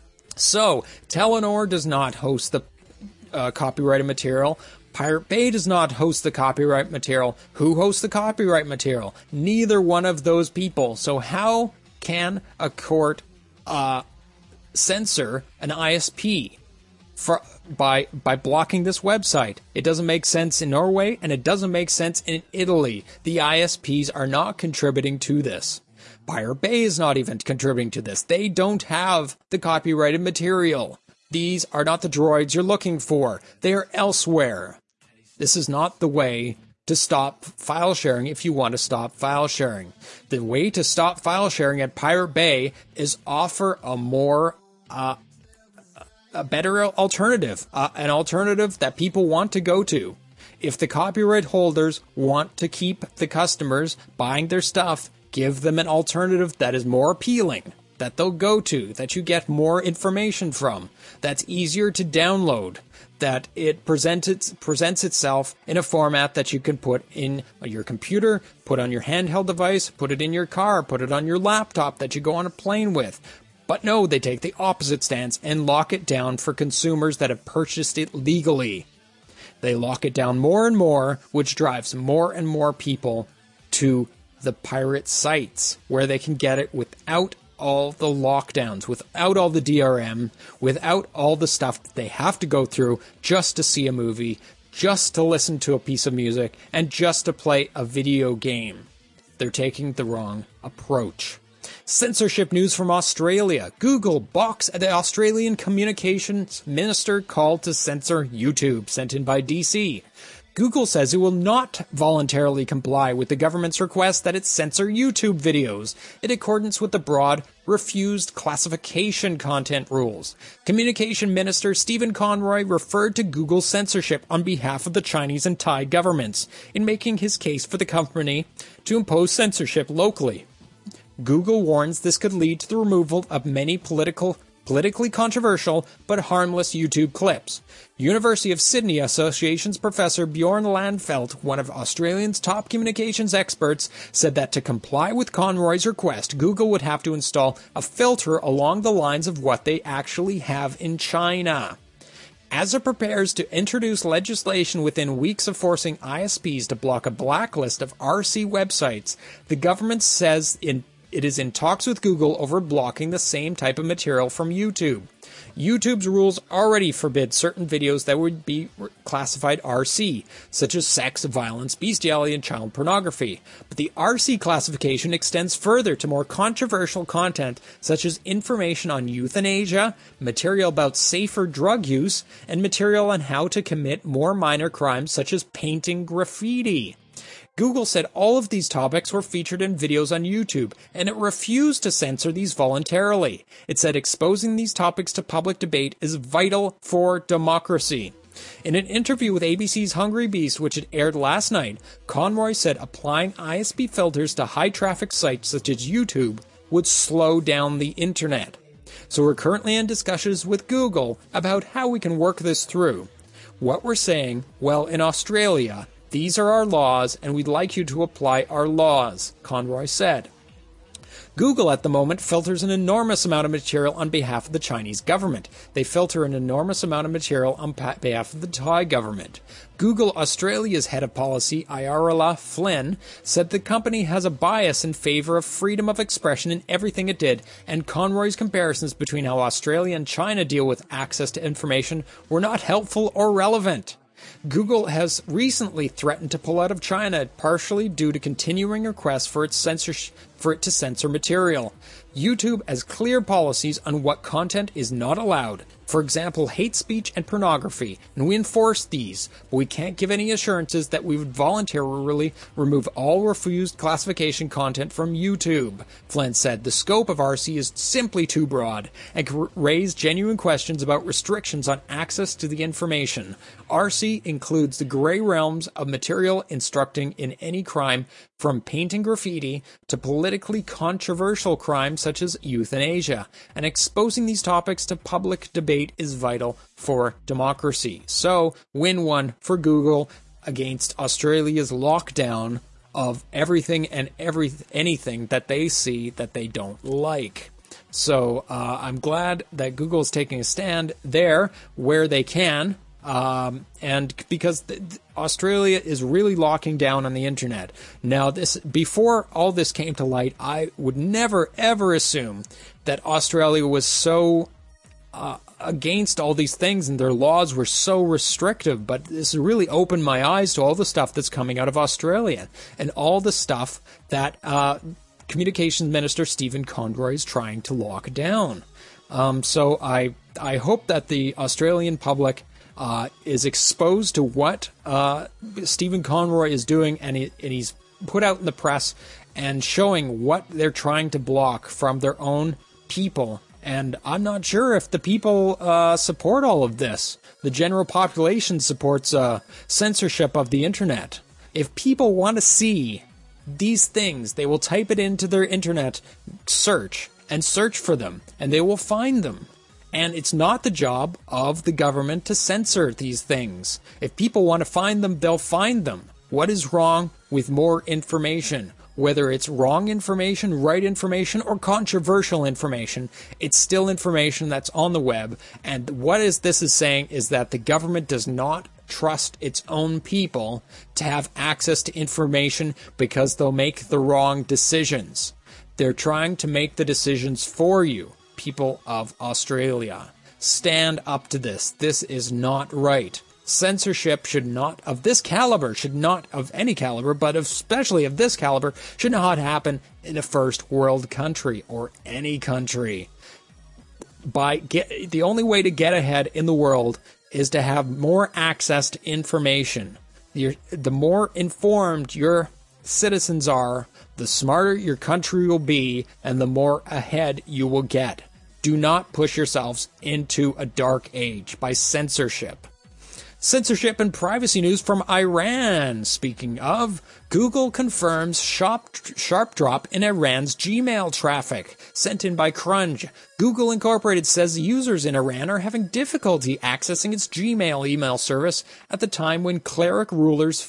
So, Telenor does not host the copyrighted material. Pirate Bay does not host the copyright material. Who hosts the copyright material? Neither one of those people. So how can a court censor an ISP by blocking this website? It doesn't make sense in Norway, and it doesn't make sense in Italy. The ISPs are not contributing to this. Pirate Bay is not even contributing to this. They don't have the copyrighted material. These are not the droids you're looking for. They are elsewhere. This is not the way to stop file sharing if you want to stop file sharing. The way to stop file sharing at Pirate Bay is offer a more a better alternative, an alternative that people want to go to. If the copyright holders want to keep the customers buying their stuff, give them an alternative that is more appealing, that they'll go to, that you get more information from, that's easier to download, that it presents itself in a format that you can put in your computer, put on your handheld device, put it in your car, put it on your laptop that you go on a plane with. But no, they take the opposite stance and lock it down for consumers that have purchased it legally. They lock it down more and more, which drives more and more people to the pirate sites where they can get it without all the lockdowns, without all the DRM, without all the stuff that they have to go through just to see a movie, just to listen to a piece of music, and just to play a video game. They're taking the wrong approach. Censorship news from Australia. Google balks at the Australian Communications Minister called to censor YouTube, sent in by DC. Google says it will not voluntarily comply with the government's request that it censor YouTube videos in accordance with the broad refused classification content rules. Communication Minister Stephen Conroy referred to Google's censorship on behalf of the Chinese and Thai governments in making his case for the company to impose censorship locally. Google warns this could lead to the removal of many politically controversial but harmless YouTube clips. University of Sydney Association's Professor Bjorn Landfeldt, one of Australia's top communications experts, said that to comply with Conroy's request, Google would have to install a filter along the lines of what they actually have in China. As it prepares to introduce legislation within weeks of forcing ISPs to block a blacklist of RC websites, the government says it is in talks with Google over blocking the same type of material from YouTube. YouTube's rules already forbid certain videos that would be classified RC, such as sex, violence, bestiality, and child pornography. But the RC classification extends further to more controversial content, such as information on euthanasia, material about safer drug use, and material on how to commit more minor crimes, such as painting graffiti. Google said all of these topics were featured in videos on YouTube, and it refused to censor these voluntarily. It said exposing these topics to public debate is vital for democracy. In an interview with ABC's Hungry Beast, which had aired last night, Conroy said applying ISP filters to high-traffic sites such as YouTube would slow down the internet. So we're currently in discussions with Google about how we can work this through. What we're saying, well, in Australia, these are our laws, and we'd like you to apply our laws, Conroy said. Google at the moment filters an enormous amount of material on behalf of the Chinese government. They filter an enormous amount of material on behalf of the Thai government. Google Australia's head of policy, Ayarla Flynn, said the company has a bias in favor of freedom of expression in everything it did, and Conroy's comparisons between how Australia and China deal with access to information were not helpful or relevant. Google has recently threatened to pull out of China, partially due to continuing requests for it to censor material. YouTube has clear policies on what content is not allowed. For example, hate speech and pornography, and we enforce these, but we can't give any assurances that we would voluntarily remove all refused classification content from YouTube. Flynn said the scope of RC is simply too broad and can raise genuine questions about restrictions on access to the information. RC includes the gray realms of material instructing in any crime, from painting graffiti to politically controversial crimes such as euthanasia, and exposing these topics to public debate is vital for democracy. So, win one for Google against Australia's lockdown of everything and anything that they see that they don't like. So, I'm glad that Google is taking a stand there where they can. And because Australia is really locking down on the internet. Now, before all this came to light, I would never, ever assume that Australia was so against all these things and their laws were so restrictive. But this really opened my eyes to all the stuff that's coming out of Australia and all the stuff that Communications Minister Stephen Conroy is trying to lock down. So I hope that the Australian public is exposed to what Stephen Conroy is doing, and he's put out in the press and showing what they're trying to block from their own people. And I'm not sure if the people support all of this. The general population supports censorship of the internet. If people want to see these things, they will type it into their internet search and search for them, and they will find them. And it's not the job of the government to censor these things. If people want to find them, they'll find them. What is wrong with more information? Whether it's wrong information, right information, or controversial information, it's still information that's on the web. And what this is saying is that the government does not trust its own people to have access to information because they'll make the wrong decisions. They're trying to make the decisions for you, people of Australia. Stand up to this. This is not right. Censorship should not, of this caliber, should not, of any caliber, but especially of this caliber, should not happen in a first world country or any country. The only way to get ahead in the world is to have more access to information. The more informed your citizens are, the smarter your country will be, and the more ahead you will get. Do not push yourselves into a dark age by censorship. Censorship and privacy news from Iran. Speaking of, Google confirms sharp drop in Iran's Gmail traffic. Sent in by Crunch. Google Incorporated says users in Iran are having difficulty accessing its Gmail email service at the time when clerical rulers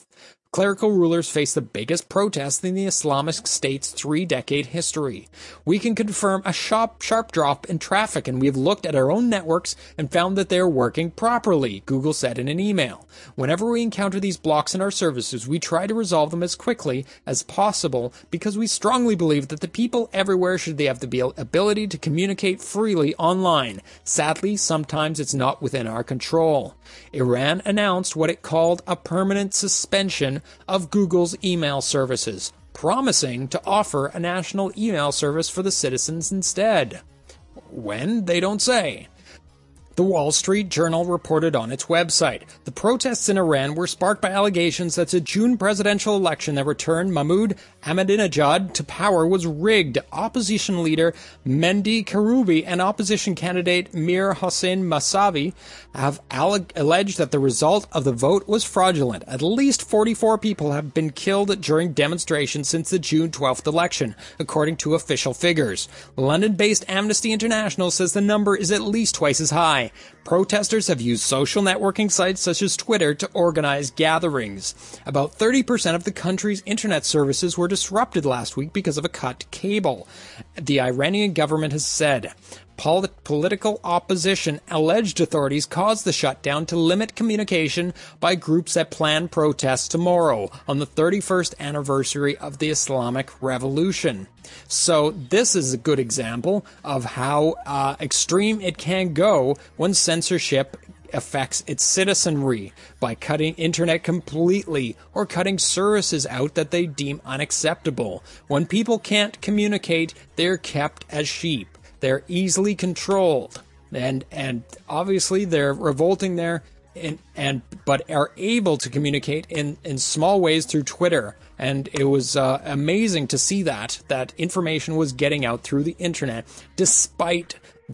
face the biggest protests in the Islamic State's 3-decade history. We can confirm a sharp drop in traffic, and we've looked at our own networks and found that they are working properly, Google said in an email. Whenever we encounter these blocks in our services, we try to resolve them as quickly as possible because we strongly believe that the people everywhere should have the ability to communicate freely online. Sadly, sometimes it's not within our control. Iran announced what it called a permanent suspension of Google's email services, promising to offer a national email service for the citizens instead. When? They don't say. The Wall Street Journal reported on its website. The protests in Iran were sparked by allegations that the June presidential election that returned Mahmoud Ahmadinejad to power was rigged. Opposition leader Mehdi Karoubi and opposition candidate Mir Hossein Mousavi have alleged that the result of the vote was fraudulent. At least 44 people have been killed during demonstrations since the June 12th election, according to official figures. London-based Amnesty International says the number is at least twice as high. Protesters have used social networking sites such as Twitter to organize gatherings. About 30% of the country's internet services were disrupted last week because of a cut cable. The Iranian government has said political opposition alleged authorities caused the shutdown to limit communication by groups that plan protests tomorrow on the 31st anniversary of the Islamic Revolution. So this is a good example of how extreme it can go when censorship affects its citizenry by cutting internet completely or cutting services out that they deem unacceptable. When people can't communicate, they're kept as sheep. They're easily controlled, and obviously they're revolting there, but are able to communicate in small ways through Twitter. And it was amazing to see that information was getting out through the internet, despite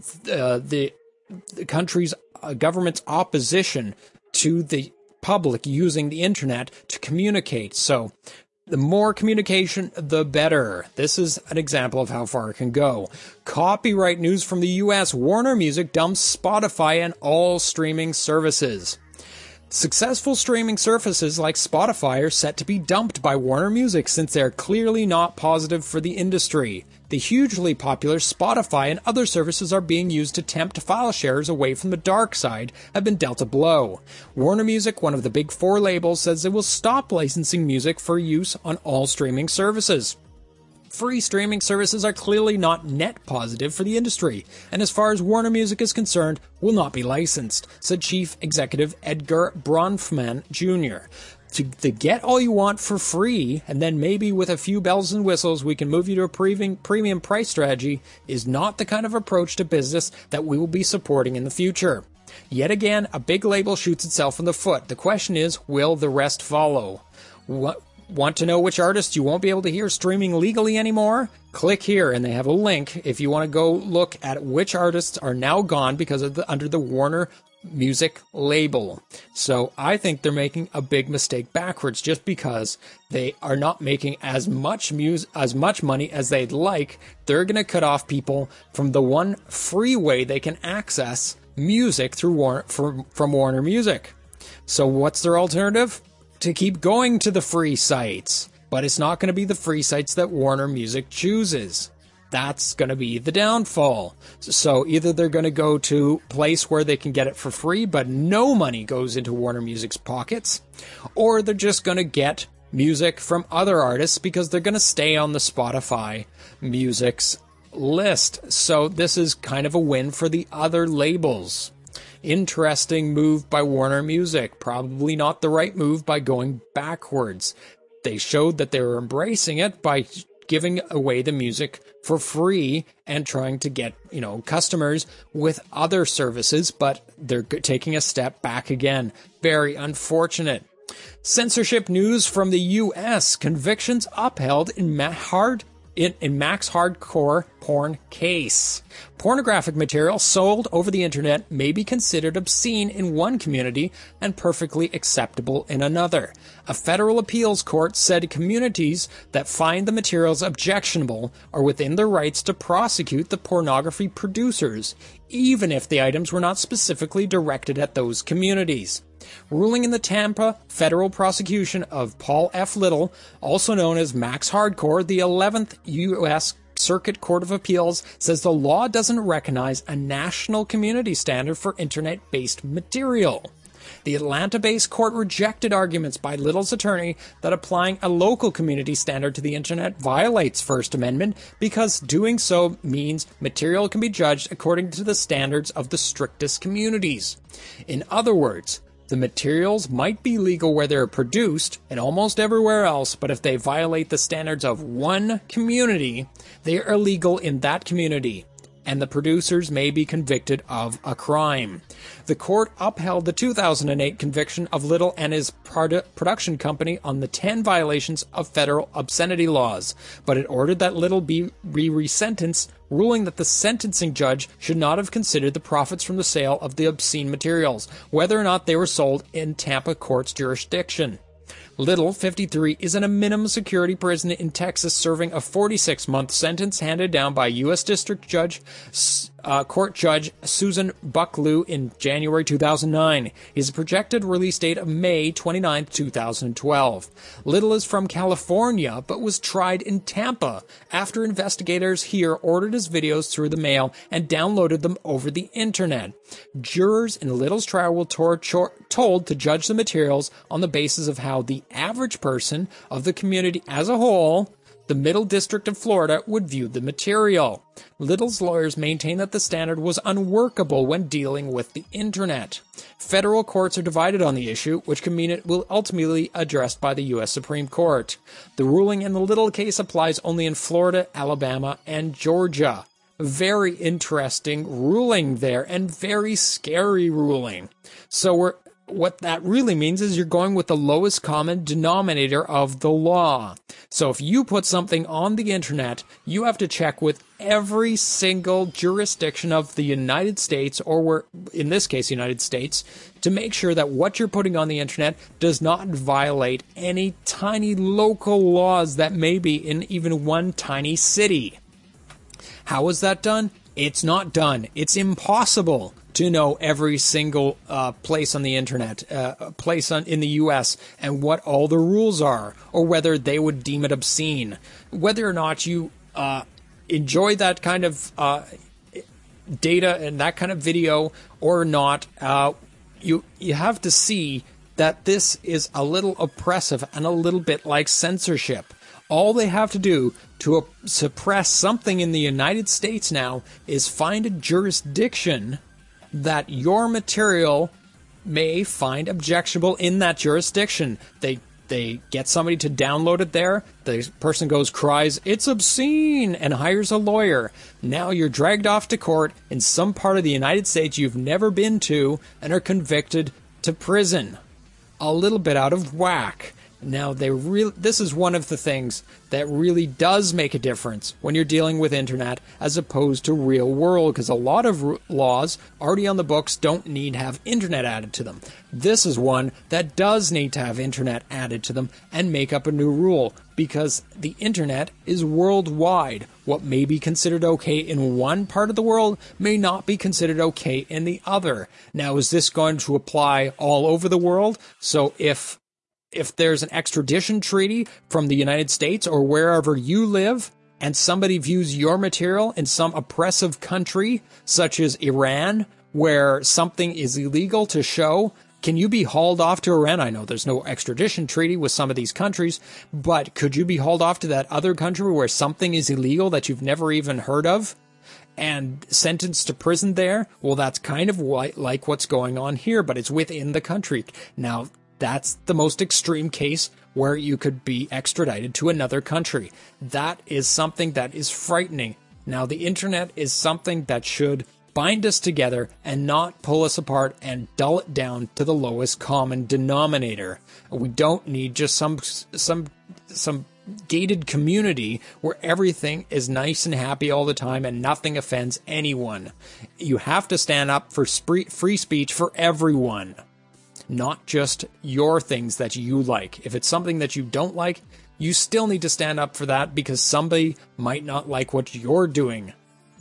the country's government's opposition to the public using the internet to communicate. So the more communication, the better. This is an example of how far it can go. Copyright news from the US. Warner Music dumps Spotify and all streaming services. Successful streaming services like Spotify are set to be dumped by Warner Music since they are clearly not positive for the industry. The hugely popular Spotify and other services are being used to tempt file sharers away from the dark side, have been dealt a blow. Warner Music, one of the big four labels, says it will stop licensing music for use on all streaming services. Free streaming services are clearly not net positive for the industry, and as far as Warner Music is concerned, will not be licensed, said Chief Executive Edgar Bronfman Jr. To get all you want for free, and then maybe with a few bells and whistles we can move you to a premium price strategy, is not the kind of approach to business that we will be supporting in the future. Yet again, a big label shoots itself in the foot. The question is, will the rest follow? Want to know which artists you won't be able to hear streaming legally anymore? Click here and they have a link if you want to go look at which artists are now gone because of under the Warner Music label. So I think they're making a big mistake backwards just because they are not making as much money as they'd like. They're going to cut off people from the one free way they can access music through from Warner Music. So what's their alternative? To keep going to the free sites, but it's not going to be the free sites that Warner Music chooses. That's going to be the downfall. So either they're going to go to a place where they can get it for free, but no money goes into Warner Music's pockets, or they're just going to get music from other artists because they're going to stay on the Spotify music's list. So this is kind of a win for the other labels. Interesting move by Warner Music. Probably not the right move by going backwards. They showed that they were embracing it by giving away the music for free and trying to get, customers with other services, but they're taking a step back again. Very unfortunate. Censorship news from the U.S. Convictions upheld in Max Hardcore porn case. Pornographic material sold over the internet may be considered obscene in one community and perfectly acceptable in another. A federal appeals court said communities that find the materials objectionable are within their rights to prosecute the pornography producers, even if the items were not specifically directed at those communities. Ruling in the Tampa federal prosecution of Paul F. Little, also known as Max Hardcore, the 11th U.S. Circuit Court of Appeals says the law doesn't recognize a national community standard for internet-based material. The Atlanta-based court rejected arguments by Little's attorney that applying a local community standard to the internet violates First Amendment because doing so means material can be judged according to the standards of the strictest communities. In other words, the materials might be legal where they're produced and almost everywhere else, but if they violate the standards of one community, they are illegal in that community, and the producers may be convicted of a crime. The court upheld the 2008 conviction of Little and his production company on the 10 violations of federal obscenity laws, but it ordered that Little be resentenced, ruling that the sentencing judge should not have considered the profits from the sale of the obscene materials, whether or not they were sold in Tampa court's jurisdiction. Little, 53, is in a minimum security prison in Texas serving a 46-month sentence handed down by U.S. District Court Judge Susan Bucklew in January 2009. His projected release date of May 29, 2012. Little is from California, but was tried in Tampa after investigators here ordered his videos through the mail and downloaded them over the internet. Jurors in Little's trial were told to judge the materials on the basis of how the average person of the community as a whole, the Middle District of Florida, would view the material. Little's lawyers maintain that the standard was unworkable when dealing with the internet. Federal courts are divided on the issue, which can mean it will ultimately be addressed by the U.S. Supreme Court. The ruling in the Little case applies only in Florida, Alabama, and Georgia. Very interesting ruling there, and very scary ruling. So what that really means is you're going with the lowest common denominator of the law. So if you put something on the internet, you have to check with every single jurisdiction of the United States, or in this case, United States, to make sure that what you're putting on the internet does not violate any tiny local laws that may be in even one tiny city. How is that done? It's not done. It's impossible to know every single place on the internet, in the U.S., and what all the rules are, or whether they would deem it obscene. Whether or not you enjoy that kind of data and that kind of video or not, you have to see that this is a little oppressive and a little bit like censorship. All they have to do to suppress something in the United States now is find a jurisdiction that your material may find objectionable in that jurisdiction. They get somebody to download it there. The person cries, "It's obscene," and hires a lawyer. Now you're dragged off to court in some part of the United States you've never been to and are convicted to prison. A little bit out of whack. Now, this is one of the things that really does make a difference when you're dealing with internet as opposed to real world, because a lot of laws already on the books don't need to have internet added to them. This is one that does need to have internet added to them and make up a new rule, because the internet is worldwide. What may be considered okay in one part of the world may not be considered okay in the other. Now, is this going to apply all over the world? So if there's an extradition treaty from the United States or wherever you live, and somebody views your material in some oppressive country, such as Iran, where something is illegal to show, Can you be hauled off to Iran? I know there's no extradition treaty with some of these countries, but could you be hauled off to that other country where something is illegal that you've never even heard of and sentenced to prison there? Well, that's kind of like what's going on here, but it's within the country. Now, that's the most extreme case where you could be extradited to another country. That is something that is frightening. Now, the internet is something that should bind us together and not pull us apart and dull it down to the lowest common denominator. We don't need just some gated community where everything is nice and happy all the time and nothing offends anyone. You have to stand up for free speech for everyone, not just your things that you like. If it's something that you don't like, you still need to stand up for that because somebody might not like what you're doing.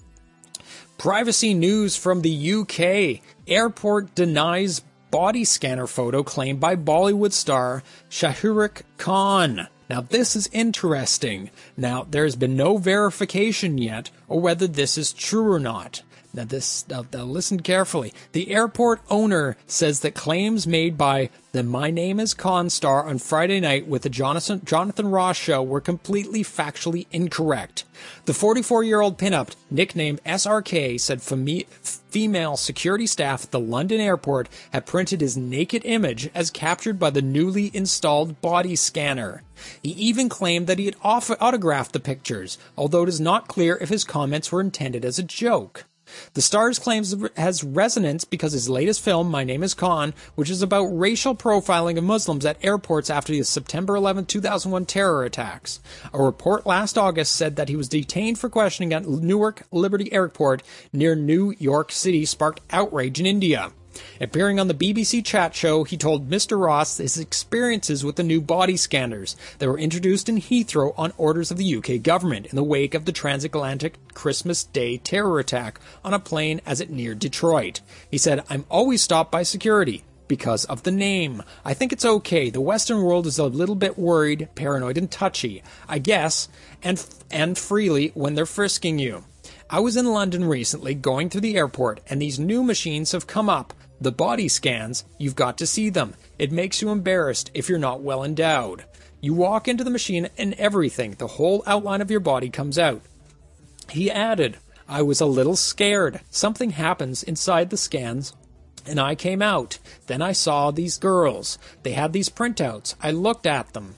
Privacy news from the UK. Airport denies body scanner photo claimed by Bollywood star Shah Rukh Khan. Now, this is interesting. Now, there's been no verification yet or whether this is true or not. Now, listen carefully. The airport owner says that claims made by the My Name is Khan star on Friday night with the Jonathan Ross show were completely factually incorrect. The 44-year-old pinup, nicknamed SRK, said female security staff at the London airport had printed his naked image as captured by the newly installed body scanner. He even claimed that he had autographed the pictures, although it is not clear if his comments were intended as a joke. The star's claims has resonance because his latest film, My Name is Khan, which is about racial profiling of Muslims at airports after the September 11, 2001 terror attacks. A report last August said that he was detained for questioning at Newark Liberty Airport near New York City sparked outrage in India. Appearing on the BBC chat show, he told Mr. Ross his experiences with the new body scanners that were introduced in Heathrow on orders of the UK government in the wake of the transatlantic Christmas Day terror attack on a plane as it neared Detroit. He said, "I'm always stopped by security because of the name. I think it's okay. The Western world is a little bit worried, paranoid, and touchy, I guess, and freely when they're frisking you. I was in London recently going through the airport and these new machines have come up. The body scans, you've got to see them. It makes you embarrassed if you're not well endowed. You walk into the machine and everything, the whole outline of your body comes out." He added, "I was a little scared. Something happens inside the scans and I came out. Then I saw these girls. They had these printouts. I looked at them.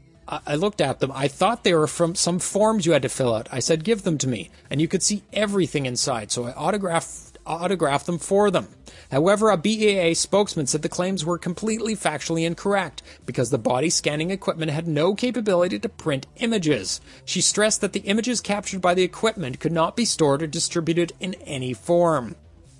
I thought they were from some forms you had to fill out. I said, give them to me. And you could see everything inside, so I autographed them for them. However, a BAA spokesman said the claims were completely factually incorrect because the body scanning equipment had no capability to print images. She stressed that the images captured by the equipment could not be stored or distributed in any form.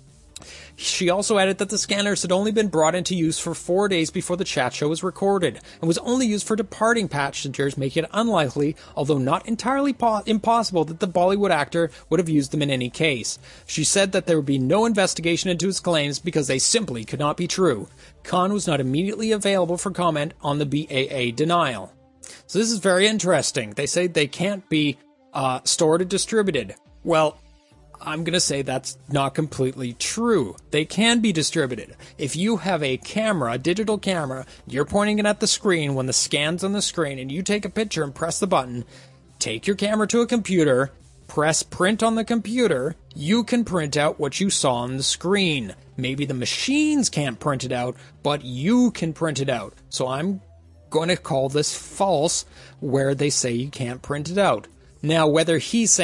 She also added that the scanners had only been brought into use for 4 days before the chat show was recorded and was only used for departing passengers, making it unlikely, although not entirely impossible, that the Bollywood actor would have used them in any case. She said that there would be no investigation into his claims because they simply could not be true. Khan was not immediately available for comment on the BAA denial. So this is very interesting. They say they can't be stored or distributed. Well, I'm going to say that's not completely true. They can be distributed. If you have a camera, a digital camera, you're pointing it at the screen when the scan's on the screen and you take a picture and press the button, take your camera to a computer, press print on the computer, you can print out what you saw on the screen. Maybe the machines can't print it out, but you can print it out. So I'm going to call this false where they say you can't print it out. Now, whether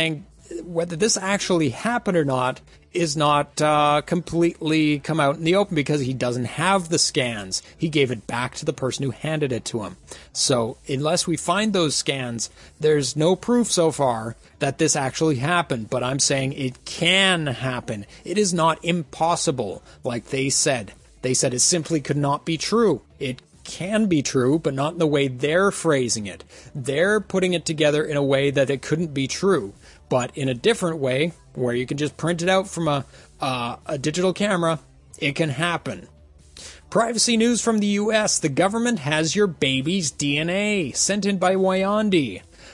this actually happened or not is not completely come out in the open because he doesn't have the scans. He gave it back to the person who handed it to him. So unless we find those scans, there's no proof so far that this actually happened. But I'm saying it can happen. It is not impossible, like they said. They said it simply could not be true. It can be true, but not in the way they're phrasing it. They're putting it together in a way that it couldn't be true. But in a different way, where you can just print it out from a digital camera, it can happen. Privacy news from the U.S. The government has your baby's DNA, sent in by Wyandi.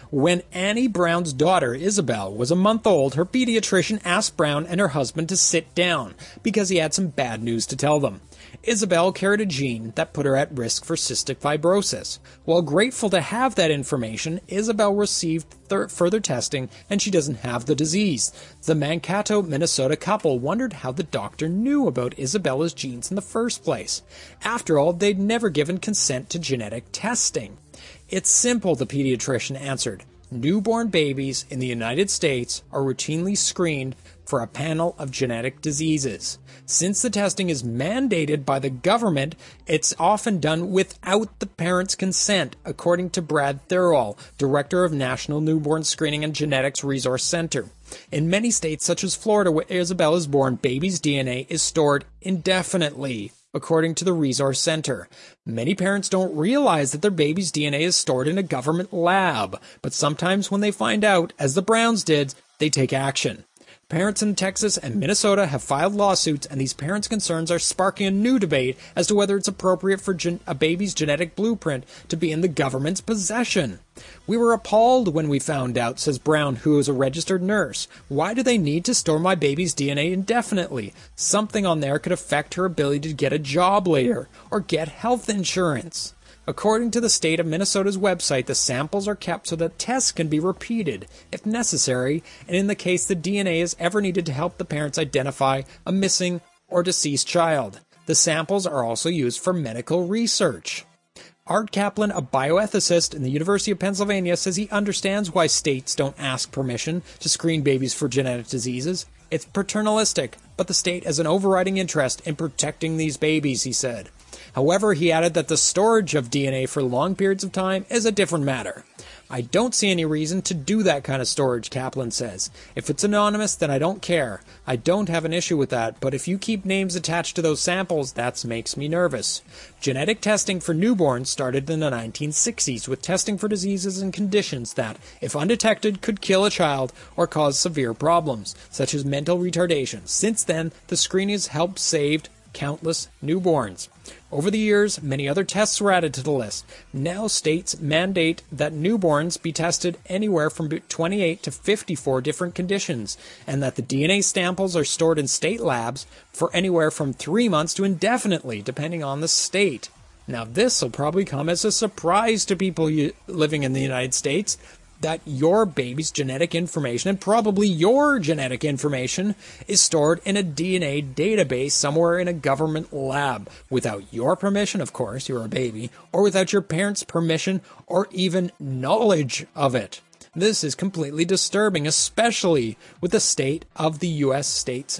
When Annie Brown's daughter, Isabel, was a month old, her pediatrician asked Brown and her husband to sit down because he had some bad news to tell them. Isabel carried a gene that put her at risk for cystic fibrosis. While grateful to have that information, Isabel received further testing and she doesn't have the disease. The Mankato, Minnesota couple wondered how the doctor knew about Isabella's genes in the first place. After all, they'd never given consent to genetic testing. It's simple, the pediatrician answered. Newborn babies in the United States are routinely screened for a panel of genetic diseases. Since the testing is mandated by the government, it's often done without the parent's consent, according to Brad Thurall, director of National Newborn Screening and Genetics Resource Center. In many states, such as Florida, where Isabel is born, baby's DNA is stored indefinitely, according to the Resource Center. Many parents don't realize that their baby's DNA is stored in a government lab, but sometimes when they find out, as the Browns did, they take action. Parents in Texas and Minnesota have filed lawsuits, and these parents' concerns are sparking a new debate as to whether it's appropriate for a baby's genetic blueprint to be in the government's possession. We were appalled when we found out, says Brown, who is a registered nurse. Why do they need to store my baby's DNA indefinitely? Something on there could affect her ability to get a job later or get health insurance. According to the state of Minnesota's website, the samples are kept so that tests can be repeated, if necessary, and in the case the DNA is ever needed to help the parents identify a missing or deceased child. The samples are also used for medical research. Art Kaplan, a bioethicist in the University of Pennsylvania, says he understands why states don't ask permission to screen babies for genetic diseases. It's paternalistic, but the state has an overriding interest in protecting these babies, he said. However, he added that the storage of DNA for long periods of time is a different matter. I don't see any reason to do that kind of storage, Kaplan says. If it's anonymous, then I don't care. I don't have an issue with that, but if you keep names attached to those samples, that makes me nervous. Genetic testing for newborns started in the 1960s with testing for diseases and conditions that, if undetected, could kill a child or cause severe problems, such as mental retardation. Since then, the screening has helped save countless newborns. Over the years, many other tests were added to the list. Now states mandate that newborns be tested anywhere from 28 to 54 different conditions, and that the DNA samples are stored in state labs for anywhere from 3 months to indefinitely, depending on the state. Now this will probably come as a surprise to people living in the United States, that your baby's genetic information, and probably your genetic information, is stored in a DNA database somewhere in a government lab. Without your permission, of course, you're a baby, or without your parents' permission or even knowledge of it. This is completely disturbing, especially with the state of the United States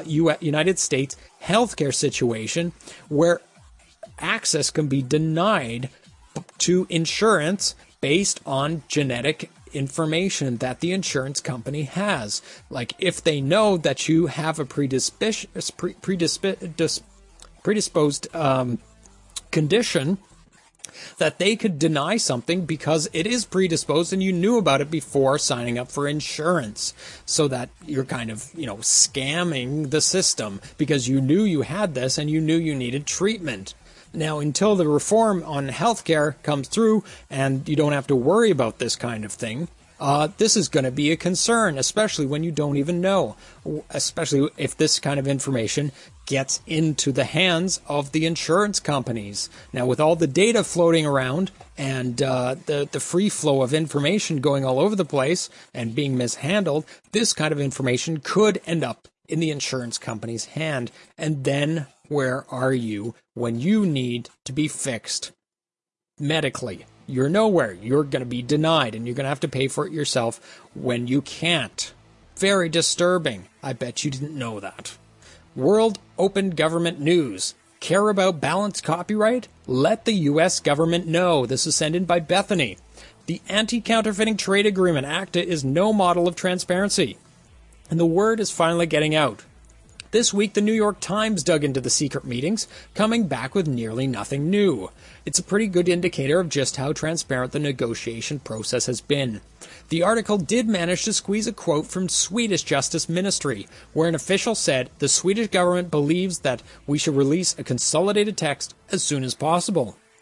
healthcare situation, where access can be denied to insurance based on genetic information that the insurance company has. Like if they know that you have a predisposed condition, that they could deny something because it is predisposed and you knew about it before signing up for insurance, so that you're kind of, scamming the system because you knew you had this and you knew you needed treatment. Now, until the reform on healthcare comes through and you don't have to worry about this kind of thing, this is going to be a concern, especially when you don't even know, especially if this kind of information gets into the hands of the insurance companies. Now, with all the data floating around and the free flow of information going all over the place and being mishandled, this kind of information could end up in the insurance company's hand. And then where are you when you need to be fixed medically? You're nowhere. You're going to be denied, and you're going to have to pay for it yourself when you can't. Very disturbing. I bet you didn't know that. World Open Government News. Care about balanced copyright? Let the U.S. government know. This is sent in by Bethany. The Anti-Counterfeiting Trade Agreement, ACTA, is no model of transparency, and the word is finally getting out. This week, the New York Times dug into the secret meetings, coming back with nearly nothing new. It's a pretty good indicator of just how transparent the negotiation process has been. The article did manage to squeeze a quote from Swedish Justice Ministry, where an official said the Swedish government believes that we should release a consolidated text as soon as possible.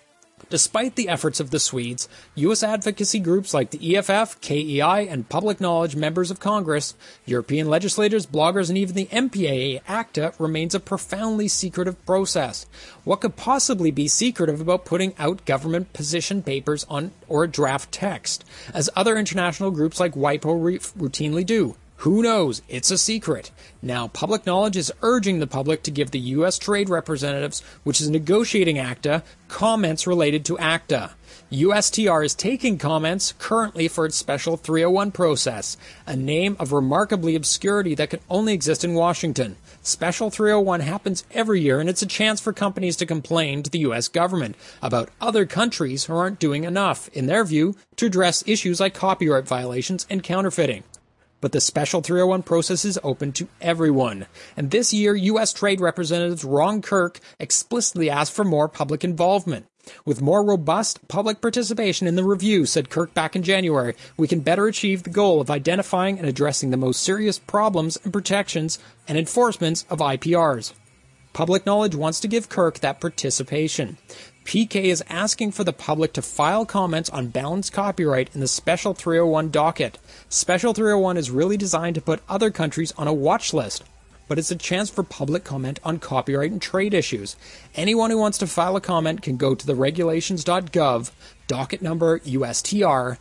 Despite the efforts of the Swedes, U.S. advocacy groups like the EFF, KEI, and Public Knowledge members of Congress, European legislators, bloggers, and even the MPAA ACTA remains a profoundly secretive process. What could possibly be secretive about putting out government position papers on or a draft text, as other international groups like WIPO routinely do? Who knows? It's a secret. Now, Public Knowledge is urging the public to give the U.S. Trade Representatives, which is negotiating ACTA, comments related to ACTA. USTR is taking comments currently for its Special 301 process, a name of remarkably obscurity that can only exist in Washington. Special 301 happens every year, and it's a chance for companies to complain to the U.S. government about other countries who aren't doing enough, in their view, to address issues like copyright violations and counterfeiting. But the Special 301 process is open to everyone. And this year, U.S. Trade Representative Ron Kirk explicitly asked for more public involvement. With more robust public participation in the review, said Kirk back in January, we can better achieve the goal of identifying and addressing the most serious problems and protections and enforcements of IPRs. Public Knowledge wants to give Kirk that participation. PK is asking for the public to file comments on balanced copyright in the Special 301 docket. Special 301 is really designed to put other countries on a watch list, but it's a chance for public comment on copyright and trade issues. Anyone who wants to file a comment can go to the regulations.gov, docket number USTR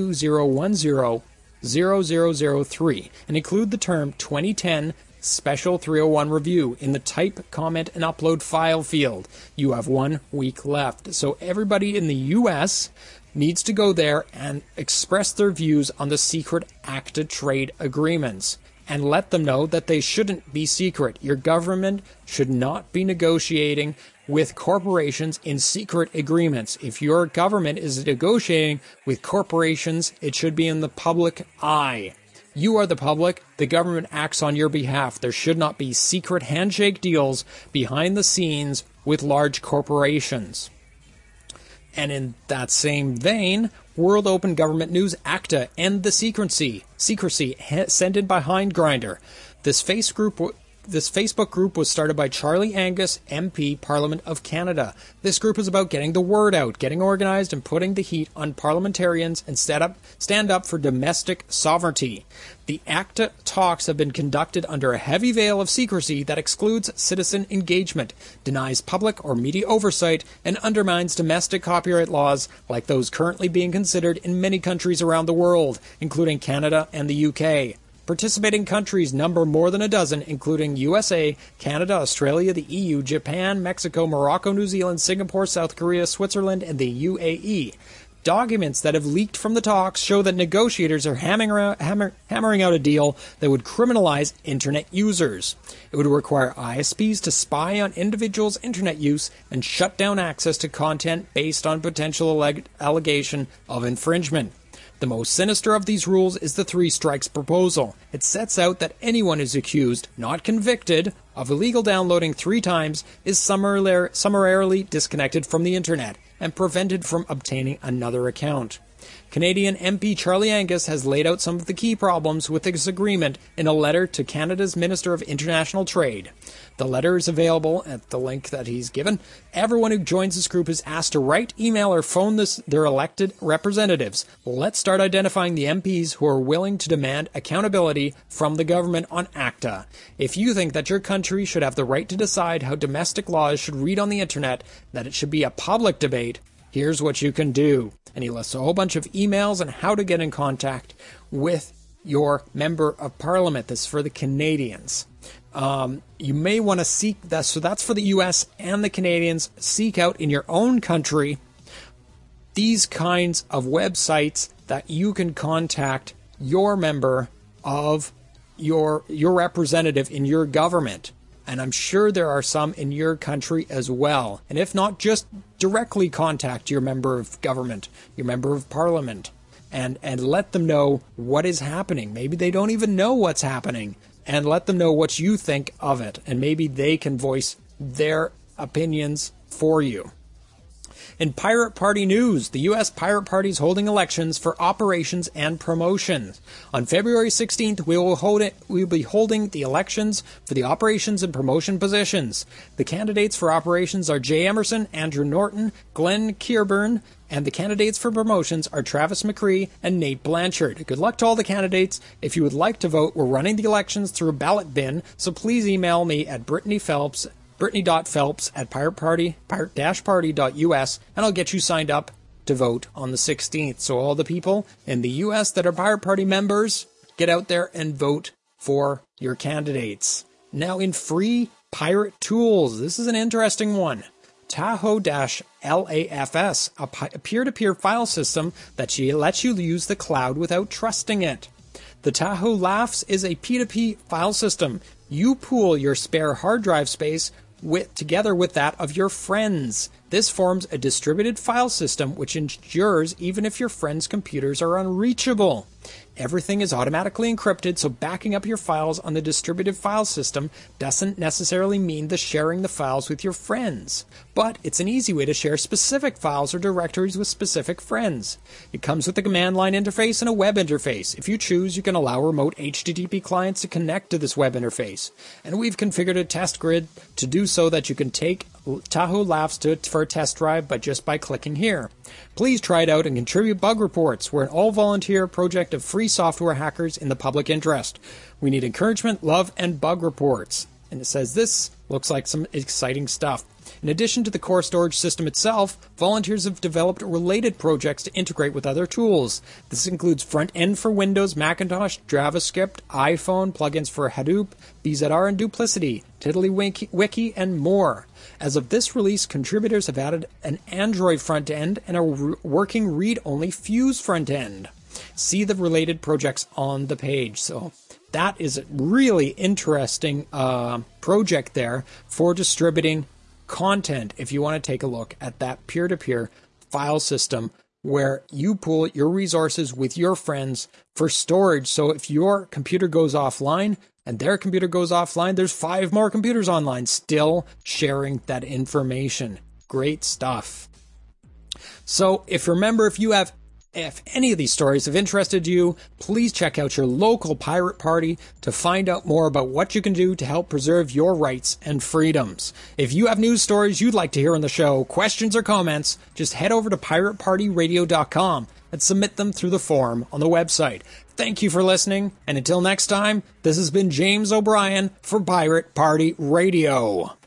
2010-0003, and include the term 2010 Special 301 review in the type, comment, and upload file field. You have 1 week left. So everybody in the U.S. needs to go there and express their views on the secret ACTA trade agreements and let them know that they shouldn't be secret. Your government should not be negotiating with corporations in secret agreements. If your government is negotiating with corporations, it should be in the public eye. You are the public. The government acts on your behalf. There should not be secret handshake deals behind the scenes with large corporations. And in that same vein, World Open Government News ACTA End the Secrecy sent in by Hindgrinder. This Facebook group was started by Charlie Angus, MP, Parliament of Canada. This group is about getting the word out, getting organized, and putting the heat on parliamentarians and stand up for domestic sovereignty. The ACTA talks have been conducted under a heavy veil of secrecy that excludes citizen engagement, denies public or media oversight, and undermines domestic copyright laws like those currently being considered in many countries around the world, including Canada and the UK. Participating countries number more than a dozen, including USA, Canada, Australia, the EU, Japan, Mexico, Morocco, New Zealand, Singapore, South Korea, Switzerland, and the UAE. Documents that have leaked from the talks show that negotiators are hammering out a deal that would criminalize Internet users. It would require ISPs to spy on individuals' Internet use and shut down access to content based on potential allegation of infringement. The most sinister of these rules is the Three Strikes proposal. It sets out that anyone who's accused, not convicted, of illegal downloading 3 times is summarily disconnected from the Internet and prevented from obtaining another account. Canadian MP Charlie Angus has laid out some of the key problems with this agreement in a letter to Canada's Minister of International Trade. The letter is available at the link that he's given. Everyone who joins this group is asked to write, email, or phone their elected representatives. Let's start identifying the MPs who are willing to demand accountability from the government on ACTA. If you think that your country should have the right to decide how domestic laws should read on the Internet, that it should be a public debate, here's what you can do. And he lists a whole bunch of emails and how to get in contact with your member of parliament. This is for the Canadians. You may want to seek that. So that's for the U.S. and the Canadians. Seek out in your own country these kinds of websites that you can contact your member of your representative in your government. And I'm sure there are some in your country as well. And if not, just directly contact your member of government, your member of parliament, and let them know what is happening. Maybe they don't even know what's happening, and let them know what you think of it. And maybe they can voice their opinions for you. In Pirate Party news, the U.S. Pirate Party is holding elections for operations and promotions. On February 16th, we will be holding the elections for the operations and promotion positions. The candidates for operations are Jay Emerson, Andrew Norton, Glenn Kierburn, and the candidates for promotions are Travis McCree and Nate Blanchard. Good luck to all the candidates. If you would like to vote, we're running the elections through a ballot bin, so please email me at Brittany.Phelps@pirate-party.us, and I'll get you signed up to vote on the 16th. So all the people in the U.S. that are Pirate Party members, get out there and vote for your candidates. Now in free pirate tools, this is an interesting one. Tahoe-LAFS, a peer-to-peer file system that lets you use the cloud without trusting it. The Tahoe LAFS is a P2P file system. You pool your spare hard drive space together with that of your friends. This forms a distributed file system which ensures even if your friends' computers are unreachable. Everything is automatically encrypted, so backing up your files on the distributed file system doesn't necessarily mean sharing the files with your friends. But it's an easy way to share specific files or directories with specific friends. It comes with a command line interface and a web interface. If you choose, you can allow remote HTTP clients to connect to this web interface. And we've configured a test grid to do so that you can take Tahoe LAFS for a test drive by clicking here. Please try it out and contribute bug reports. We're an all-volunteer project of free software hackers in the public interest. We need encouragement, love, and bug reports. And it says this looks like some exciting stuff. In addition to the core storage system itself, volunteers have developed related projects to integrate with other tools. This includes front-end for Windows, Macintosh, JavaScript, iPhone, plugins for Hadoop, BZR, and Duplicity, TiddlyWiki, and more. As of this release, contributors have added an Android front-end and a working read-only Fuse front-end. See the related projects on the page. So that is a really interesting project there for distributing content if you want to take a look at that peer-to-peer file system where you pool your resources with your friends for storage. So if your computer goes offline and their computer goes offline, there's 5 more computers online still sharing that information. Great stuff. So if any of these stories have interested you, please check out your local pirate party to find out more about what you can do to help preserve your rights and freedoms. If you have news stories you'd like to hear on the show, questions or comments, just head over to piratepartyradio.com and submit them through the form on the website. Thank you for listening, and until next time, this has been James O'Brien for Pirate Party Radio.